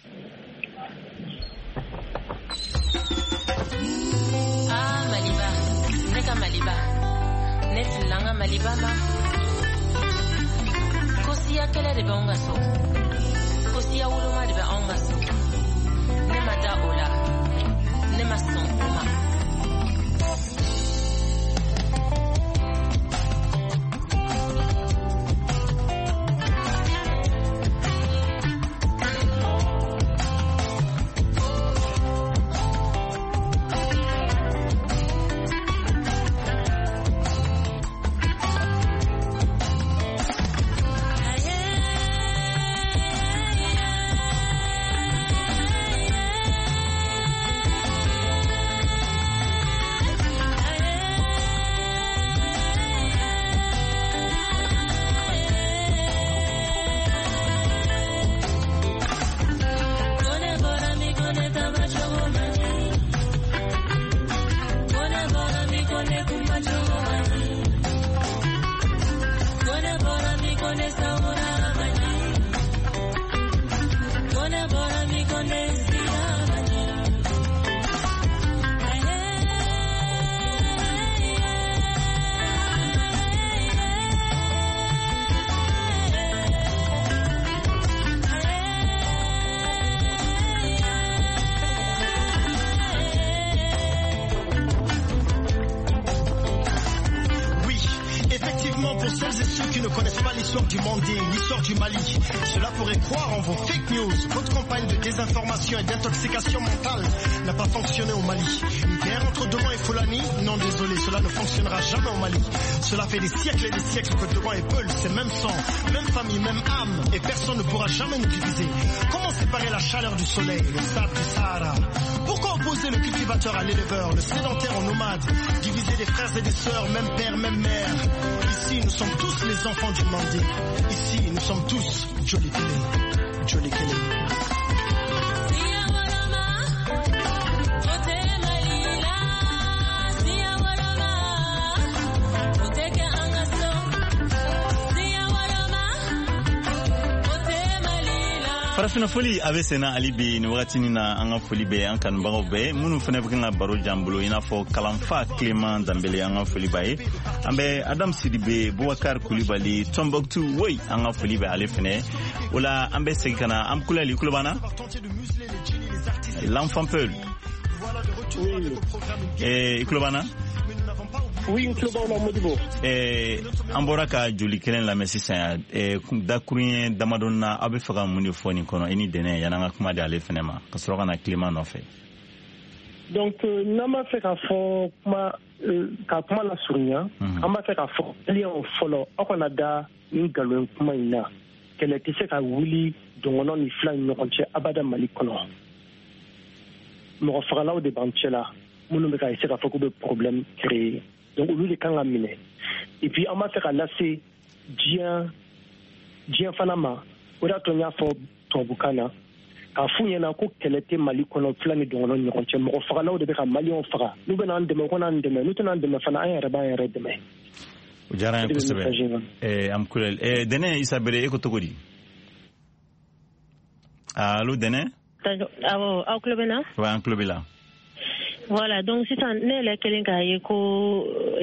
Maliba ne filanga Maliba ma kosia kele de bonga so kosia wuluma de bonga so ne mata ola ne mason kuma celles et ceux qui ne connaissent pas l'histoire du Mandé, l'histoire du Mali, cela pourrait croire en vos fake news. Votre campagne de désinformation et d'intoxication mentale n'a pas fonctionné au Mali. Une guerre entre Dogon et Fulani? Non, désolé, cela ne fonctionnera jamais au Mali. Cela fait des siècles et des siècles que Dogon et Peul, c'est même sang, même famille, même âme, et personne ne pourra jamais nous diviser. Comment séparer la chaleur du soleil, le sable du Sahara? Pourquoi opposer le cultivateur à l'éleveur, le sédentaire au nomade, diviser des frères et des sœurs, même père, même mère? Ici, nous sommes tous les enfants du Mandé. Ici, nous sommes tous Joli Kele. Joli Kele. farafina foli a bɛ senna hali bi nin wagati na an ka foli bɛ an kanubagaw bɛɛ minnu fana bɛ kan ka baro jan bolo i n'a fɔ kalanfa Clément Danbele an ka foli b'a ye an bɛ Adam Sidibe Boubacar Kulibali Tombouctou Woy an ka foli bɛ ale fana o la an bɛ segin ka na an kulali kulobana l'enfant Peul kulobana Oui, an bɔra ka joli kelen lamɛn sisan dakurun damadɔ na aw bɛ fɛ ka mun de fɔ nin kɔnɔ i ni dɛnɛ yan'an ka kuma di ale fana ma ka sɔrɔ ka na Clément nɔfɛ. Donc n'an b'a fɛ ka fɔ ka kuma lasurunya an b'a fɛ ka fɔ client fɔlɔ aw kana da nin nkalon kuma in na kɛlɛ tɛ se ka wuli dɔngɔnɔ ni fila ni ɲɔgɔn cɛ abada Mali kɔnɔ mɔgɔ fagalaw de b'an cɛ la minnu bɛ ka essayer ka fɔ k'u bɛ problème créer. Donc olu de kan ka minɛ et puis an b'a fɛ ka lase diɲɛ fana ma o de y'a to n y'a fɔ tubabukan na k'a f'u ɲɛna ko kɛlɛ tɛ Mali kɔnɔ fila ni dɔngɔnɔ ni ɲɔgɔn cɛ mɔgɔ fagalaw de bɛ ka maliyɛnw faga n'u bɛ n'an dɛmɛ u ka n'an dɛmɛ n'u tɛna an dɛmɛ fana an yɛrɛ b'an yɛrɛ dɛmɛ. o diyara an ye kosɛbɛ an kulɛli Dɛnɛ Isa Bere e ko cogo di allo Dɛnɛ. awɔ aw tulo bɛ na. wa an tulo b'i la. Voilà, donc sisan ne yɛrɛ kelen k'a ye ko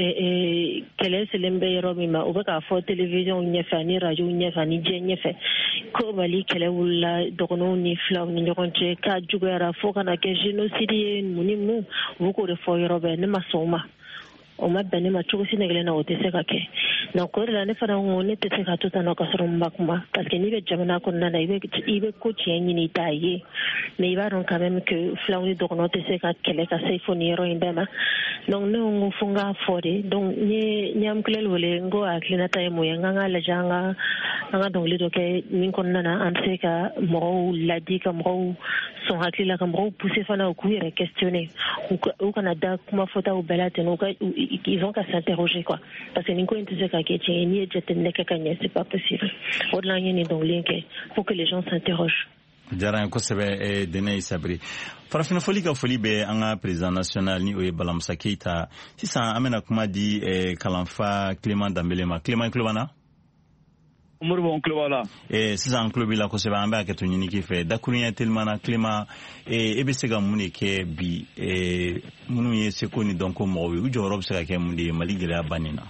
kɛlɛ selen bɛ yɔrɔ min ma o bɛ k'a fɔ télévision ɲɛfɛ ani radio ɲɛfɛ ani diɲɛ ɲɛfɛ ko Mali kɛlɛ wulila dɔgɔnɔw ni filaw ni ɲɔgɔn cɛ k'a juguyara fo kana kɛ génocide ye mun ni mun u bɛ k'o de fɔ yɔrɔ bɛɛ ne ma sɔn o ma o ma bɛn ne ma cogo si ne kelen na o tɛ se ka kɛ donc o de la ne fana ko ne tɛ se ka to tan nɔ ka sɔrɔ n ma kuma parce que n'i bɛ jamana kɔnɔna na i bɛ ko tiɲɛ ɲini i t'a ye mais i b'a dɔn quand même que filaw ni dɔgɔnɔw tɛ se ka kɛlɛ ka se fo nin yɔrɔ in bɛɛ ma donc ne ko fo n k'a fɔ de donc n ye ɲamukulɛli wele n ko hakilinata ye mun ye n k'an k'a lajɛ an ka dɔnkili dɔ kɛ min kɔnɔna na an bɛ se ka mɔgɔw ladi ka mɔgɔw sɔn hakili la ka mɔgɔw pousser fana u k'u yɛrɛ questionner u kana da kuma fɔtaw bɛɛ la ten ils ont qu'à s'interroger quoi parce que nin ko in tɛ se ka kɛ tiɲɛ ye n'i ye jateminɛ kɛ ka ɲɛ c'est pas possible o de la an ye nin dɔnkili kɛ pour que les gens s'interrogent. diyara n ye kosɛbɛ Dɛnɛ Isa Bere farafina foli ka foli bɛ an ka président national ni o ye Balamusa Keita sisan an bɛna kuma di kalanfa Clément Danbele ma Clément tulo b'an na. Moribo tulo b'a la. sisan an tulo b'i la kosɛbɛ an bɛ hakɛto ɲini k'i fɛ dakurunya teliman na Clément e bɛ se ka mun de kɛ bi minnu ye seko ni dɔnko mɔgɔw ye u jɔyɔrɔ bɛ se ka kɛ mun de ye Mali gɛlɛya banni na.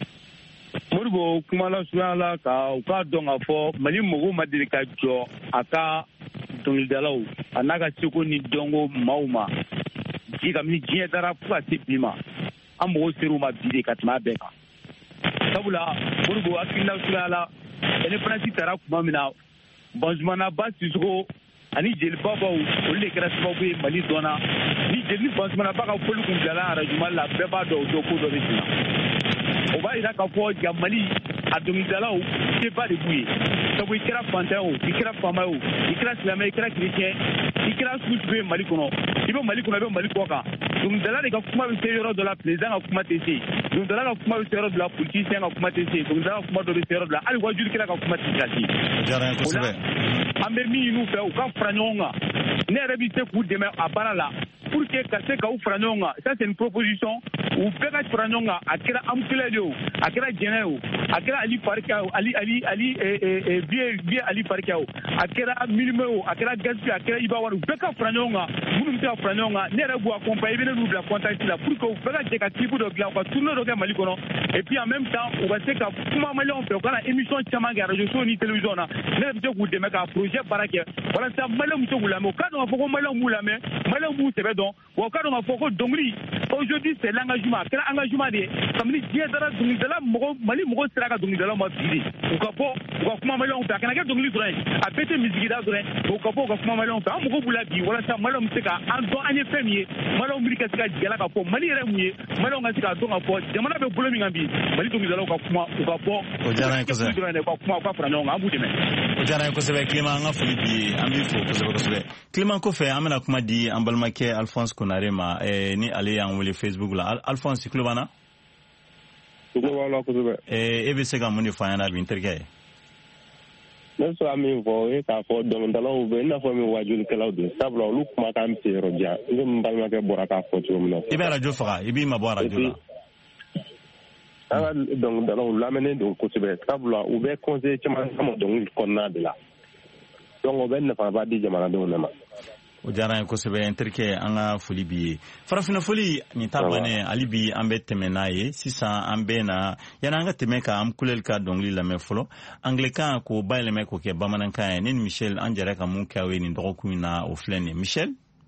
Moribo kuma la suya la ka u k'a dɔn k'a fɔ Mali mɔgɔw ma deli ka jɔ a ka dɔnkilidalaw a n'a ka seko ni dɔnko maaw ma kabini diɲɛ dara fo ka se bi ma an mɔgɔw ser'u ma bi de ka tɛmɛ a bɛɛ kan sabula Moribo hakilina suya la indépendance taara kuma min na Banzumana Ba Sisoko ani jeliba baw olu de kɛra sababu ye Mali dɔnna ni Banzumana Ba ka foli kun bilala radio Mali la bɛɛ b'a dɔn o don ko dɔ bɛ sen o b'a jira k'a fɔ ja Mali a dɔnkilidalaw seba de b'u ye sabu i kɛra fantan o i kɛra faama o i kɛra silamɛ i kɛra chrétien i kɛra sugu sugu ye Mali kɔnɔ i bɛ Mali kɔnɔ i bɛ Mali kɔ kan dɔnkilidala de ka kuma bɛ se yɔrɔ dɔ la président ka kuma tɛ se dɔnkilidala ka kuma bɛ se yɔrɔ dɔ la politicien ka kuma tɛ se dɔnkilidala ka kuma dɔ bɛ se yɔrɔ dɔ la hali wajulikɛla ka kuma tɛ se ka se o la an bɛ min ɲini u fɛ u ka fara ɲɔgɔn kan ne yɛrɛ bɛ se k'u dɛmɛ a baara la pour que ka se k'u fara ɲɔgɔn kan ça c'est une proposition u bɛɛ ka fara ɲɔgɔn kan a kɛra Amukele de o a kɛra Jɛnɛ o a kɛra Ali Farika o Biye Ali Farika o a kɛra Milime o a kɛra Gaspi a kɛra Iba Wari u bɛɛ ka fara ɲɔgɔn kan minnu bɛ se ka fara ɲɔgɔn kan ne yɛrɛ b'u accompagner i bɛ ne n'u bila contact la pour que u bɛɛ ka jɛ ka type dɔ dilan u ka tournée dɔ kɛ Mali kɔnɔ et puis en même temps u ka se ka kuma maliyɛnw fɛ u kana émission caman kɛ radio so ni télévision na ne yɛrɛ bɛ se k'u dɛmɛ ka projet baara kɛ walasa maliyɛnw bɛ se k'u lamɛn u ka dɔn k'a fɔ ko maliyɛnw b'u lamɛn maliyɛnw b'u sɛbɛ dɔn wa u ka dɔn k'a fɔ ko dɔnkili Aujourd'hui, c'est l'engagement. Quel engagement de comme ni dieu dara dungi dala mogo mali mogo sera ka dungi dala ma bili. Ko kuma malon fa kana ka dungi dra a pete musique da dra ko kuma malon fa mogo bula bi wala sa malon seka an do anye femier malon mi ka sika jala ka ko mali re muye malon ga sika to ka ko jamana be bulo mi ngambi mali dungi dala ka kuma o jara ko se ko kuma ko fra no ngabu de me o jara ko se be klima nga fuli bi ambi fo ko se klima ko fe amena kuma di ambalmake Alphonse Konarema ni ale yang wele Facebook la Alphonse Klubana wala ko be be se ga mun fa yana bi interke no so ami vo e ka fo do ndalo be na fo mi wajul kala do sablo lu kuma kam ti roja ngam mbalmake boraka fo to mun ibe radio fa ibe ma bo radio la ala donc ndalo lamene do ko be sablo u be conseil chama kam do konna de la donc be na fa ba di jamana do na ma o jara ko sebe interke anga foli bi farafina foli ni tabane ali bi ambe temenaye sisa ambe na yana anga temeka am kulel ka dongli la me folo anglican ko bayle me ko ke bamanan ka ni Michel Anjere ka mun kawe ni doku na o flene Michel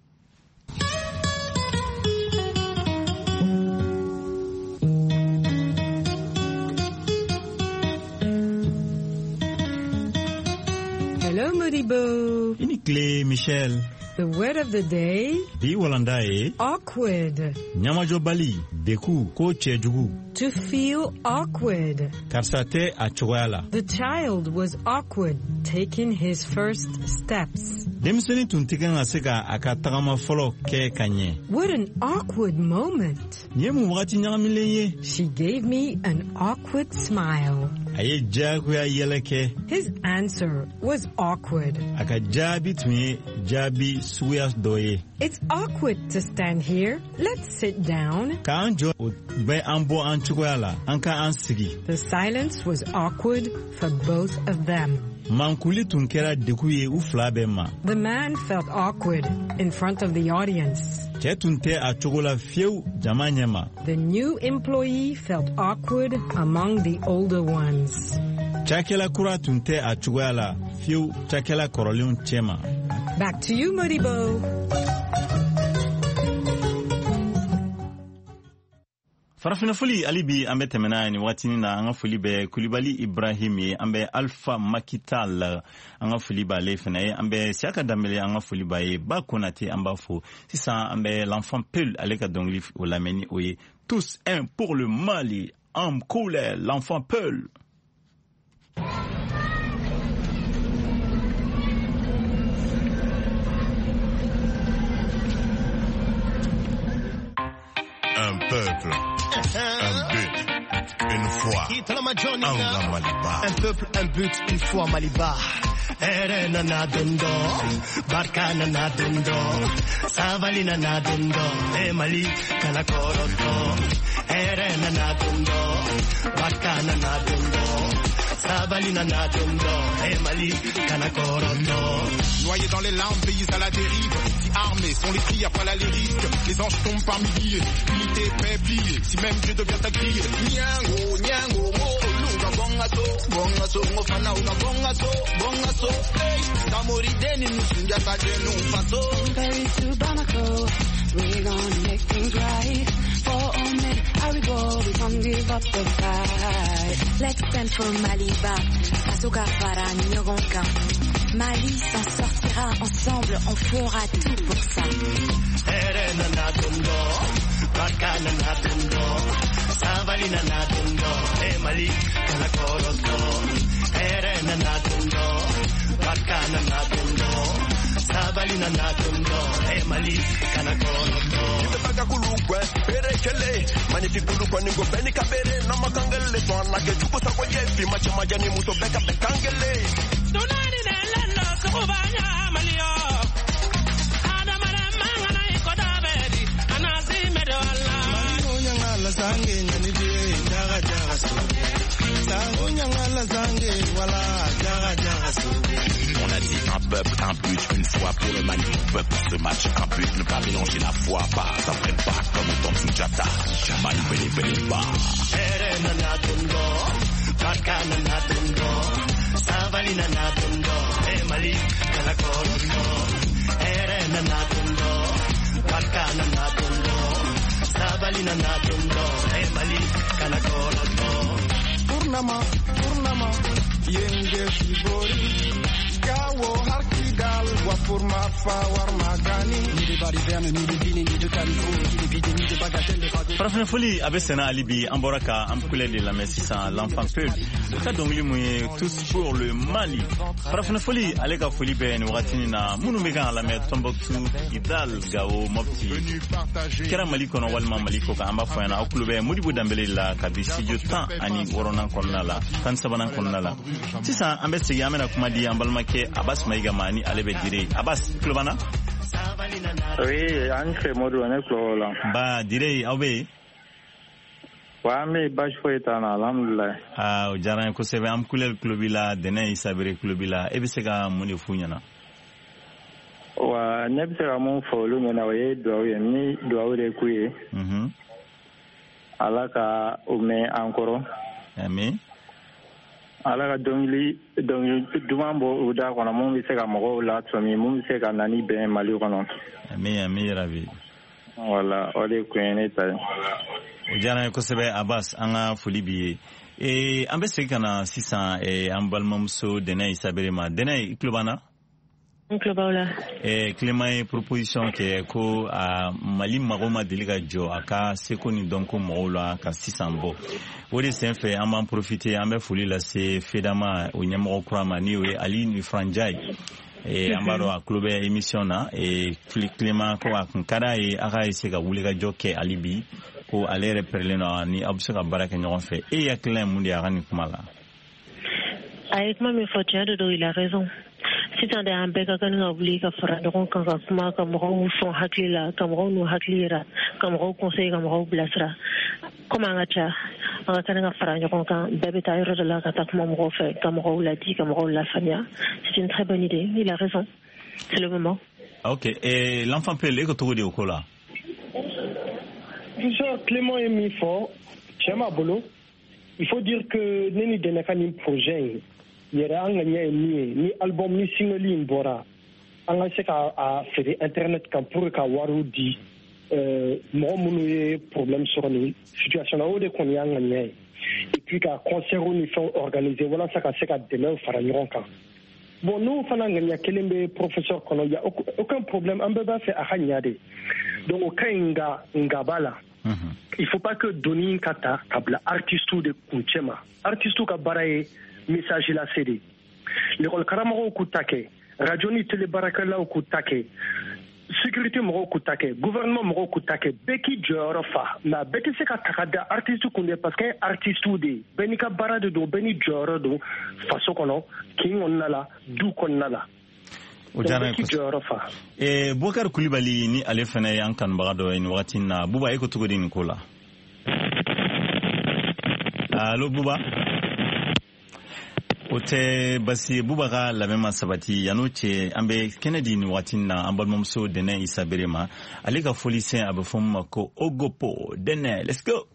Hello Modibo. Inikle Michel. The word of the day. Bi walandaye. Awkward. Nyamajo bali. Deku ko chejugu. To feel awkward. Karsate achoyala. The child was awkward taking his first steps. Demseni tuntikan aseka akatagama folo ke kanye. What an awkward moment. Nyemu wakati nyagamileye. She gave me an awkward smile. Aye jaguya yeleke. His answer was awkward. Akajabi tunye jabi suya doye. It's awkward to stand here. Let's sit down. Kanjo be ambo anchukwala anka ansigi. The silence was awkward for both of them. Mankuli tunkera dekuye uflabema. The man felt awkward in front of the audience. Chetunte achogola fieu jamanyema. The new employee felt awkward among the older ones. Chakela kura tunte achogola fieu chakela korolion chema. Back to you, Modibo. Farafina foli alibi ambe temena ni watini na anga foli be Kulibali Ibrahim ambe Alpha Makital anga foli ba lefena ambe Siaka Dambele anga foli ba ba konati amba fo sisa ambe l'enfant Peul aleka dongli o lameni oye tous un pour le Mali am coule l'enfant Peul. Un peuple, un but, une foi. Anga Maliba. Un peuple, un but, une foi Maliba. Erena na dundo, Barkana na dundo, Savalina na dundo, Mali kana koroto. Erena na dundo, Barkana na dundo. Sabalina na dundo, Mali kana koroto. Noyés dans les larmes, pays à la dérive. Si armés sont les filles, après là les risques. Les anges tombent par milliers. Unité, paix, pliée. Si même Dieu devient ta grille. Nyango, nyango, mo. Lunga bongaso, ngofana uga bongaso. Hey, tamori deni nusunja kadenu faso. Paris to Bamako, we're gonna make things right. For a minute, how we go, we can't give up the fight. Let's stand for Maliba, Asuka para Nyoronka. Mali s'en sortira ensemble, on fera tout pour ça. Erena na dundo, Barkana na dundo, Savalina na dundo, Mali kana koroto. Erena na dundo, Barkana na dundo. Sabalina na dundo, Mali kana koroto. Ibebaga kulukwe, perekele, magnifique kulukwe ningo beni kabere, namakangele, twana ke chuko sa kwa yefi, macha ni muso beka bekangele. Tunani na lalo kubanya malio, ada mara mangana ikoda bedi, anazime do Allah. Mango nyangala zange nyanide, jaga so. Sango nyangala zange wala jaga so. On a dit un peuple, un but, une foi pour le Mali. Peuple pour ce match, un but, ne pas mélanger la foi. Pas, t'en prennes pas comme au temps de Sunjata. Mali, bélé, pas. Erena na dundo, Barkana na dundo, Savalina na dundo, Mali kana koroto. Erena na dundo, Barkana na dundo, sabalina na tondo Mali kanakola Purnama yenge fibori Gawo harkigal wapurma fawar magani Ni de bariverne ni de bini ni de caniveau ni de vide ni de bagatelle Farafina foli abesena alibi amboraka amkule de la mesisa l'enfant peuple ka dongli moye tous pour le Mali Farafina foli aleka foli be ni wakatini na munu mega la me Tombouctou Idal Gao Mopti kera Mali kono walma Mali ko ka amba fana akulube Modibo Dambélé la kabisi jutan ani worona konnala tan sabana konnala sisa ambesi yamena kuma di ambalmake Abbas Maiga mani alebe dire Abbas klubana Oui, Anche Modouane Klola. Ba direi awbe. Wa me bashfo etana alhamdulillah. Ah, o jaran ko sebe am kulel klubila dene isabere klubila ebisega muni funyana. Wa nebsega mon folo mena waye doye ni doye kuye. Alaka ume ankoro. Amen. Alaka dongli dumambo uda kona mon bisega mogo la tsomi mon bisega nani ben Mali kono. Amen ravi. Wala ode kwene tay. O jana ko sebe Abbas anga fulibi ambe kana sisa ambalmamso dene isabere ma dene klubana Klubala klima proposition ke ko Mali magoma deliga jo aka sekoni donc mola ka sisambo wodi senfe amban profiter ambe fuli la se fedama o nyamo krama niwe ali ni franjai ambaro a club émission na climat ko akara aka isega wuliga joke alibi ko alere perlena ni absuka baraka nyon fe ya clan mundi agani kumala avec moi me faut il a raison si tu as un bec à gagner oublié qu'à faire donc quand comme Cameroun son hakila Cameroun ou haklira Cameroun conseil Cameroun blasra comment ngacha on a faire donc quand bébé tailleur de la attaque Cameroun fait Cameroun l'a dit Cameroun la famille c'est une très bonne idée il a raison c'est le moment. OK et l'enfant peut les retourner au cola Plusieurs Clément et Mifo Chema Bolo il faut dire que neni de nakani projet yera anga ni album ni single imbora anga seka a faire internet kan pour ka waru di mo munu problème sur ni situation na ode kon yanga nyai et puis ka concert ni sont organisé voilà ça ka seka demain faranyon kan bon nous fana nganya kelembe professeur kono ya aucun problème ambeba fait ahanyade donc aucun ngabala il faut pas que doni kata kabla artiste de kunchema artiste ka baraye message la CD l'école karamaro kutake radio ni télé barakala kutake sécurité mo kutake gouvernement mo kutake beki jorofa na beki se ka takada artiste kunde parce que artiste de benika barade do beni joro do faso kono king onnala du konnala Ojana ko Boubacar Coulibaly ni ale fana yankan bagado en watina buba eko tugodi ni kola allo buba ote basi Boubacar la même sabati yanoche ambe Kennedy ni watina ambalmomso dene isaberema ale ka folise abafom ko ogopo dene let's go.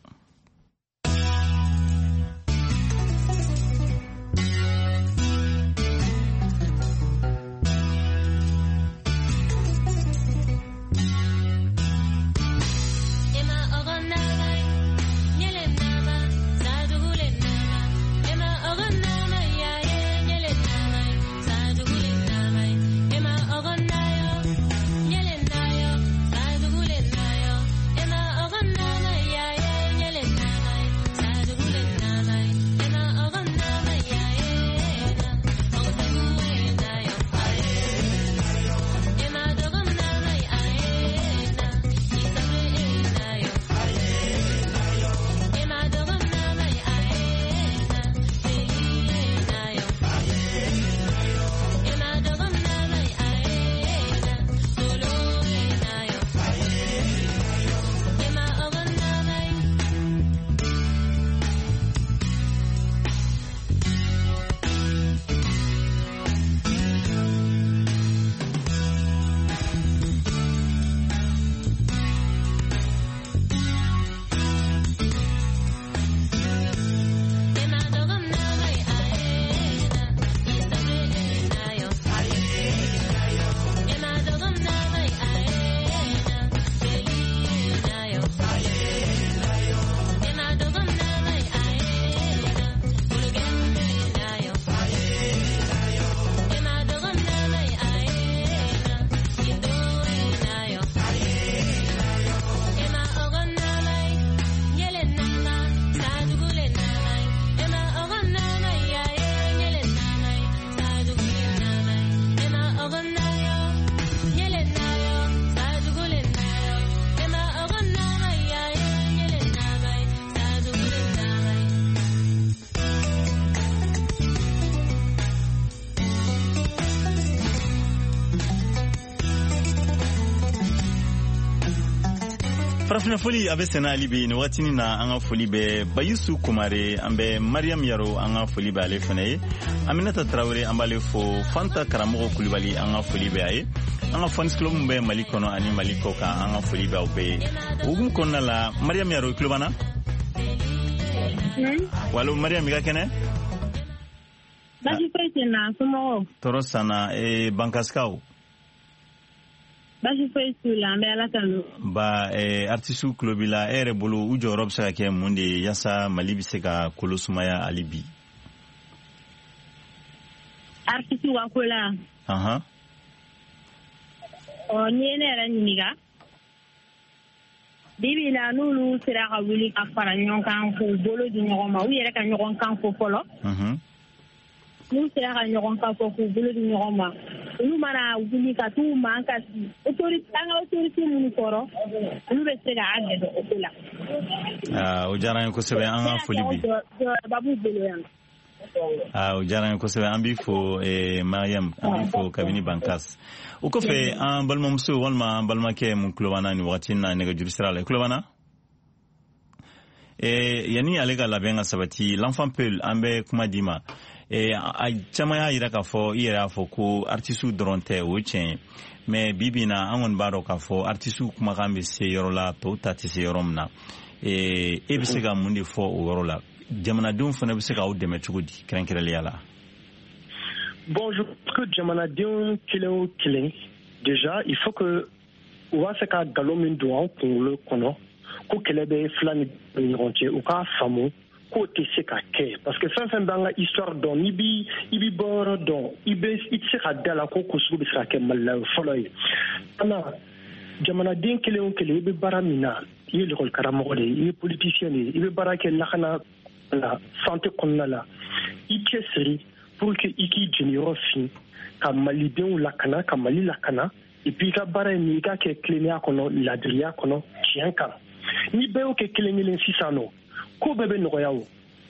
farafina foli abe sena alibi ni watini na anga foli be Bayusu Kumare ambe Mariam Yaro anga foli be ale fene Aminata Traoré ambale fo Fanta Karamogo Kulibali anga foli be ay anga fans club mbe Malikono ani Maliko ka anga foli be obe ugum konna la Mariam Yaro klubana walo Mariam ga kene Baji fete na sumo toro sana bankaskao Baji fete la mbe ala kanu ba artisu klubila ere bolo ujo rob saka ke mundi yasa malibi seka kolosumaya alibi artisu wakola nyene era nyiniga bibi na nulu sira ka wuli ka fara nyonkan ko bolo di nyoma u yere ka nyonkan kan ko polo nu sira ka nyonkan kan ko bolo di nyoma nu mana wuli ka tu manka si autorité mun koro nu be sira ade do okula o jaran ko sebe an folibi babu bolo yan o jaran ko sebe ambi fo Mariam ambi fo kabini bankas o ko fe an balma muso walma balma ke mun klobana ni watina ne ga juristra la klobana yani alega labenga sabati l'enfant peul ambe kuma dima a chama ira ka fo ira fo ko artisu dronte o chen mais bibina angon baro ka fo artisu kuma kambe se yorola to tati se yoromna ebisega mundi fo o yorola jamana dum fona bisega o deme chugudi krenkere yala. Bon, je pense que jamana dum killing déjà il faut que wa saka galomin doan pour le kono ko kelebe flani rontier ou ka famo ko te seka ke parce que fin banga histoire don ibi bor don ibe itseka dala ko kusu bi saka ke malla folloy ana jamana din kelebe baramina il rôle karamo de il politicien il barake lakana la santé konnala ike seri pour que iki junior fin ka malidin lakana ka mali lakana et puis ka bara ni ka ke klenia kono ladria kono tienka ni beo ke klenia sisano ko bebe noya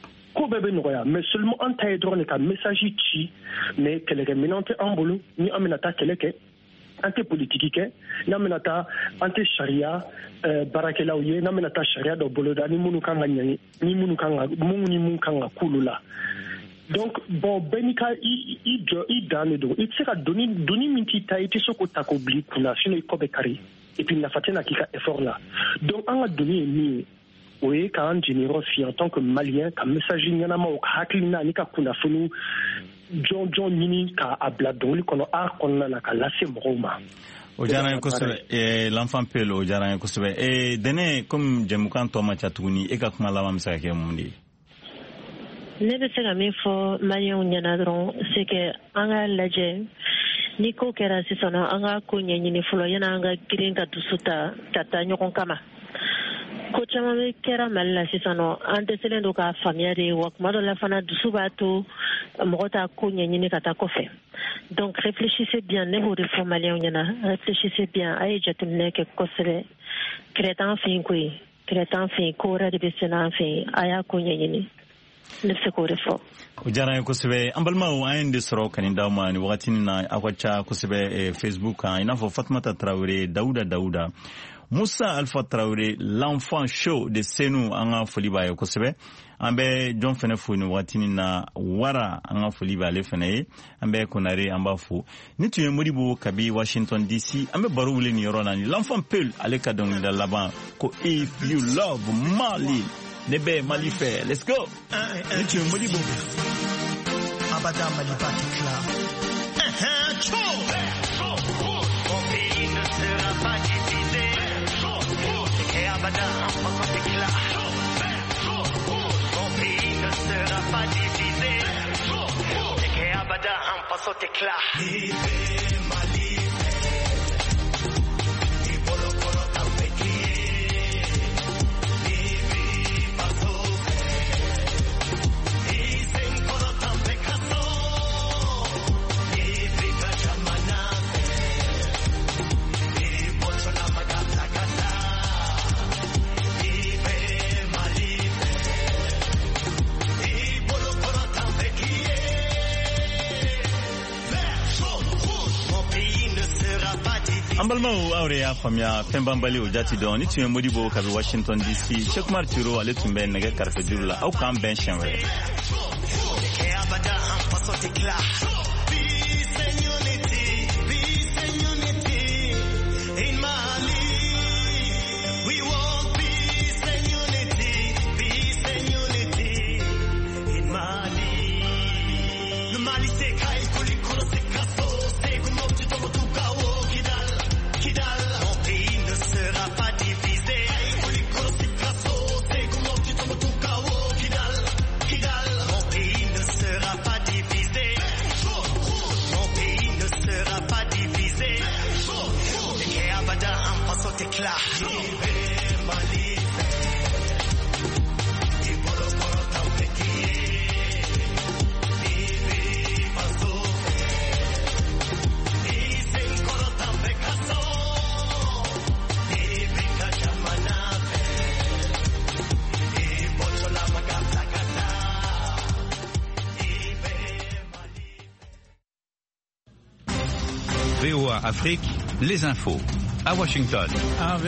mais seulement en taille drone ka message chi mais que les minante en bolo ni amenata keleke anti politique ke na amenata anti sharia barakela uye na amenata sharia do bolo dani munu kanga nyani ni munu kanga kulula. Donc bon benika i dane do it sera doni minti taiti soko takobli kuna sino ikobe kari et puis na fatena kika effort là donc on a donné ni oui quand ingénieur fi en tant que malien comme messager nyana ma o haklina ni ka kuna funu John nini ka abla doli kono a kono na ka lase mroma o jara ko se l'enfant pelo o jara ko se dene comme jemukan to ma chatuni e ka kuma la mamsa ke mundi ne bɛ se ka min fɔ maliyɛnw ɲɛna dɔrɔn c'est que an ka lajɛ ni ko kɛra sisan an ka ko ɲɛɲini fɔlɔ yanni an ka girin ka dusu ta ka taa ɲɔgɔn kama ko caman bɛ kɛra mali la sisan an dɛsɛlen don k'a faamuya de wa kuma dɔ la fana dusu b'a to mɔgɔ t'a ko ɲɛɲini ka taa kɔfɛ donc réfléchissez bien ne b'o de fɔ maliyɛnw ɲɛna réfléchissez bien a ye jateminɛ kɛ kosɛbɛ kɛlɛ t'an fɛ yen koyi kɛlɛ t'an fɛ yen ko wɛrɛ de bɛ sen an fɛ yen a y'a ko ɲɛɲini. o jara kosɛbɛ an balimaw an ye de sɔrɔ kani d'aw ma ni wagati na aw ka ca kosɛbɛ Facebook kan i n'a fɔ Fatumata Traoré Dawuda Musa Alpha Traoré l'enfant show de Senu an ka foli b'a ye kosɛbɛ an bɛ jɔn fɛnɛ fo ni wagati na Wara an ka foli b'ale fɛnɛ ye an bɛ Konare an b'a fo ni tun ye Modibo kabi Washington DC an bɛ baro wuli ni yɔrɔ la ni l'enfant Peul ale ka dɔnkilida laban ko if you love Mali Nebe Mali fait, let's go. Et tu es Modibo. Abada Mali Batikla. Mon pays ne sera pas divisé. Et Abada en Batikla. Mon pays ne sera pas divisé. Et Abada en Batikla. Mali. balimaw aw y'a faamuya fɛn banbali o jati dɔn ni tun ye Modibo kabi Washington DC Cheikh Umar Tiro ale tun bɛ nɛgɛ karafe juru la aw k'an bɛn siɲɛ wɛrɛ. VOA Afrique, les infos à Washington.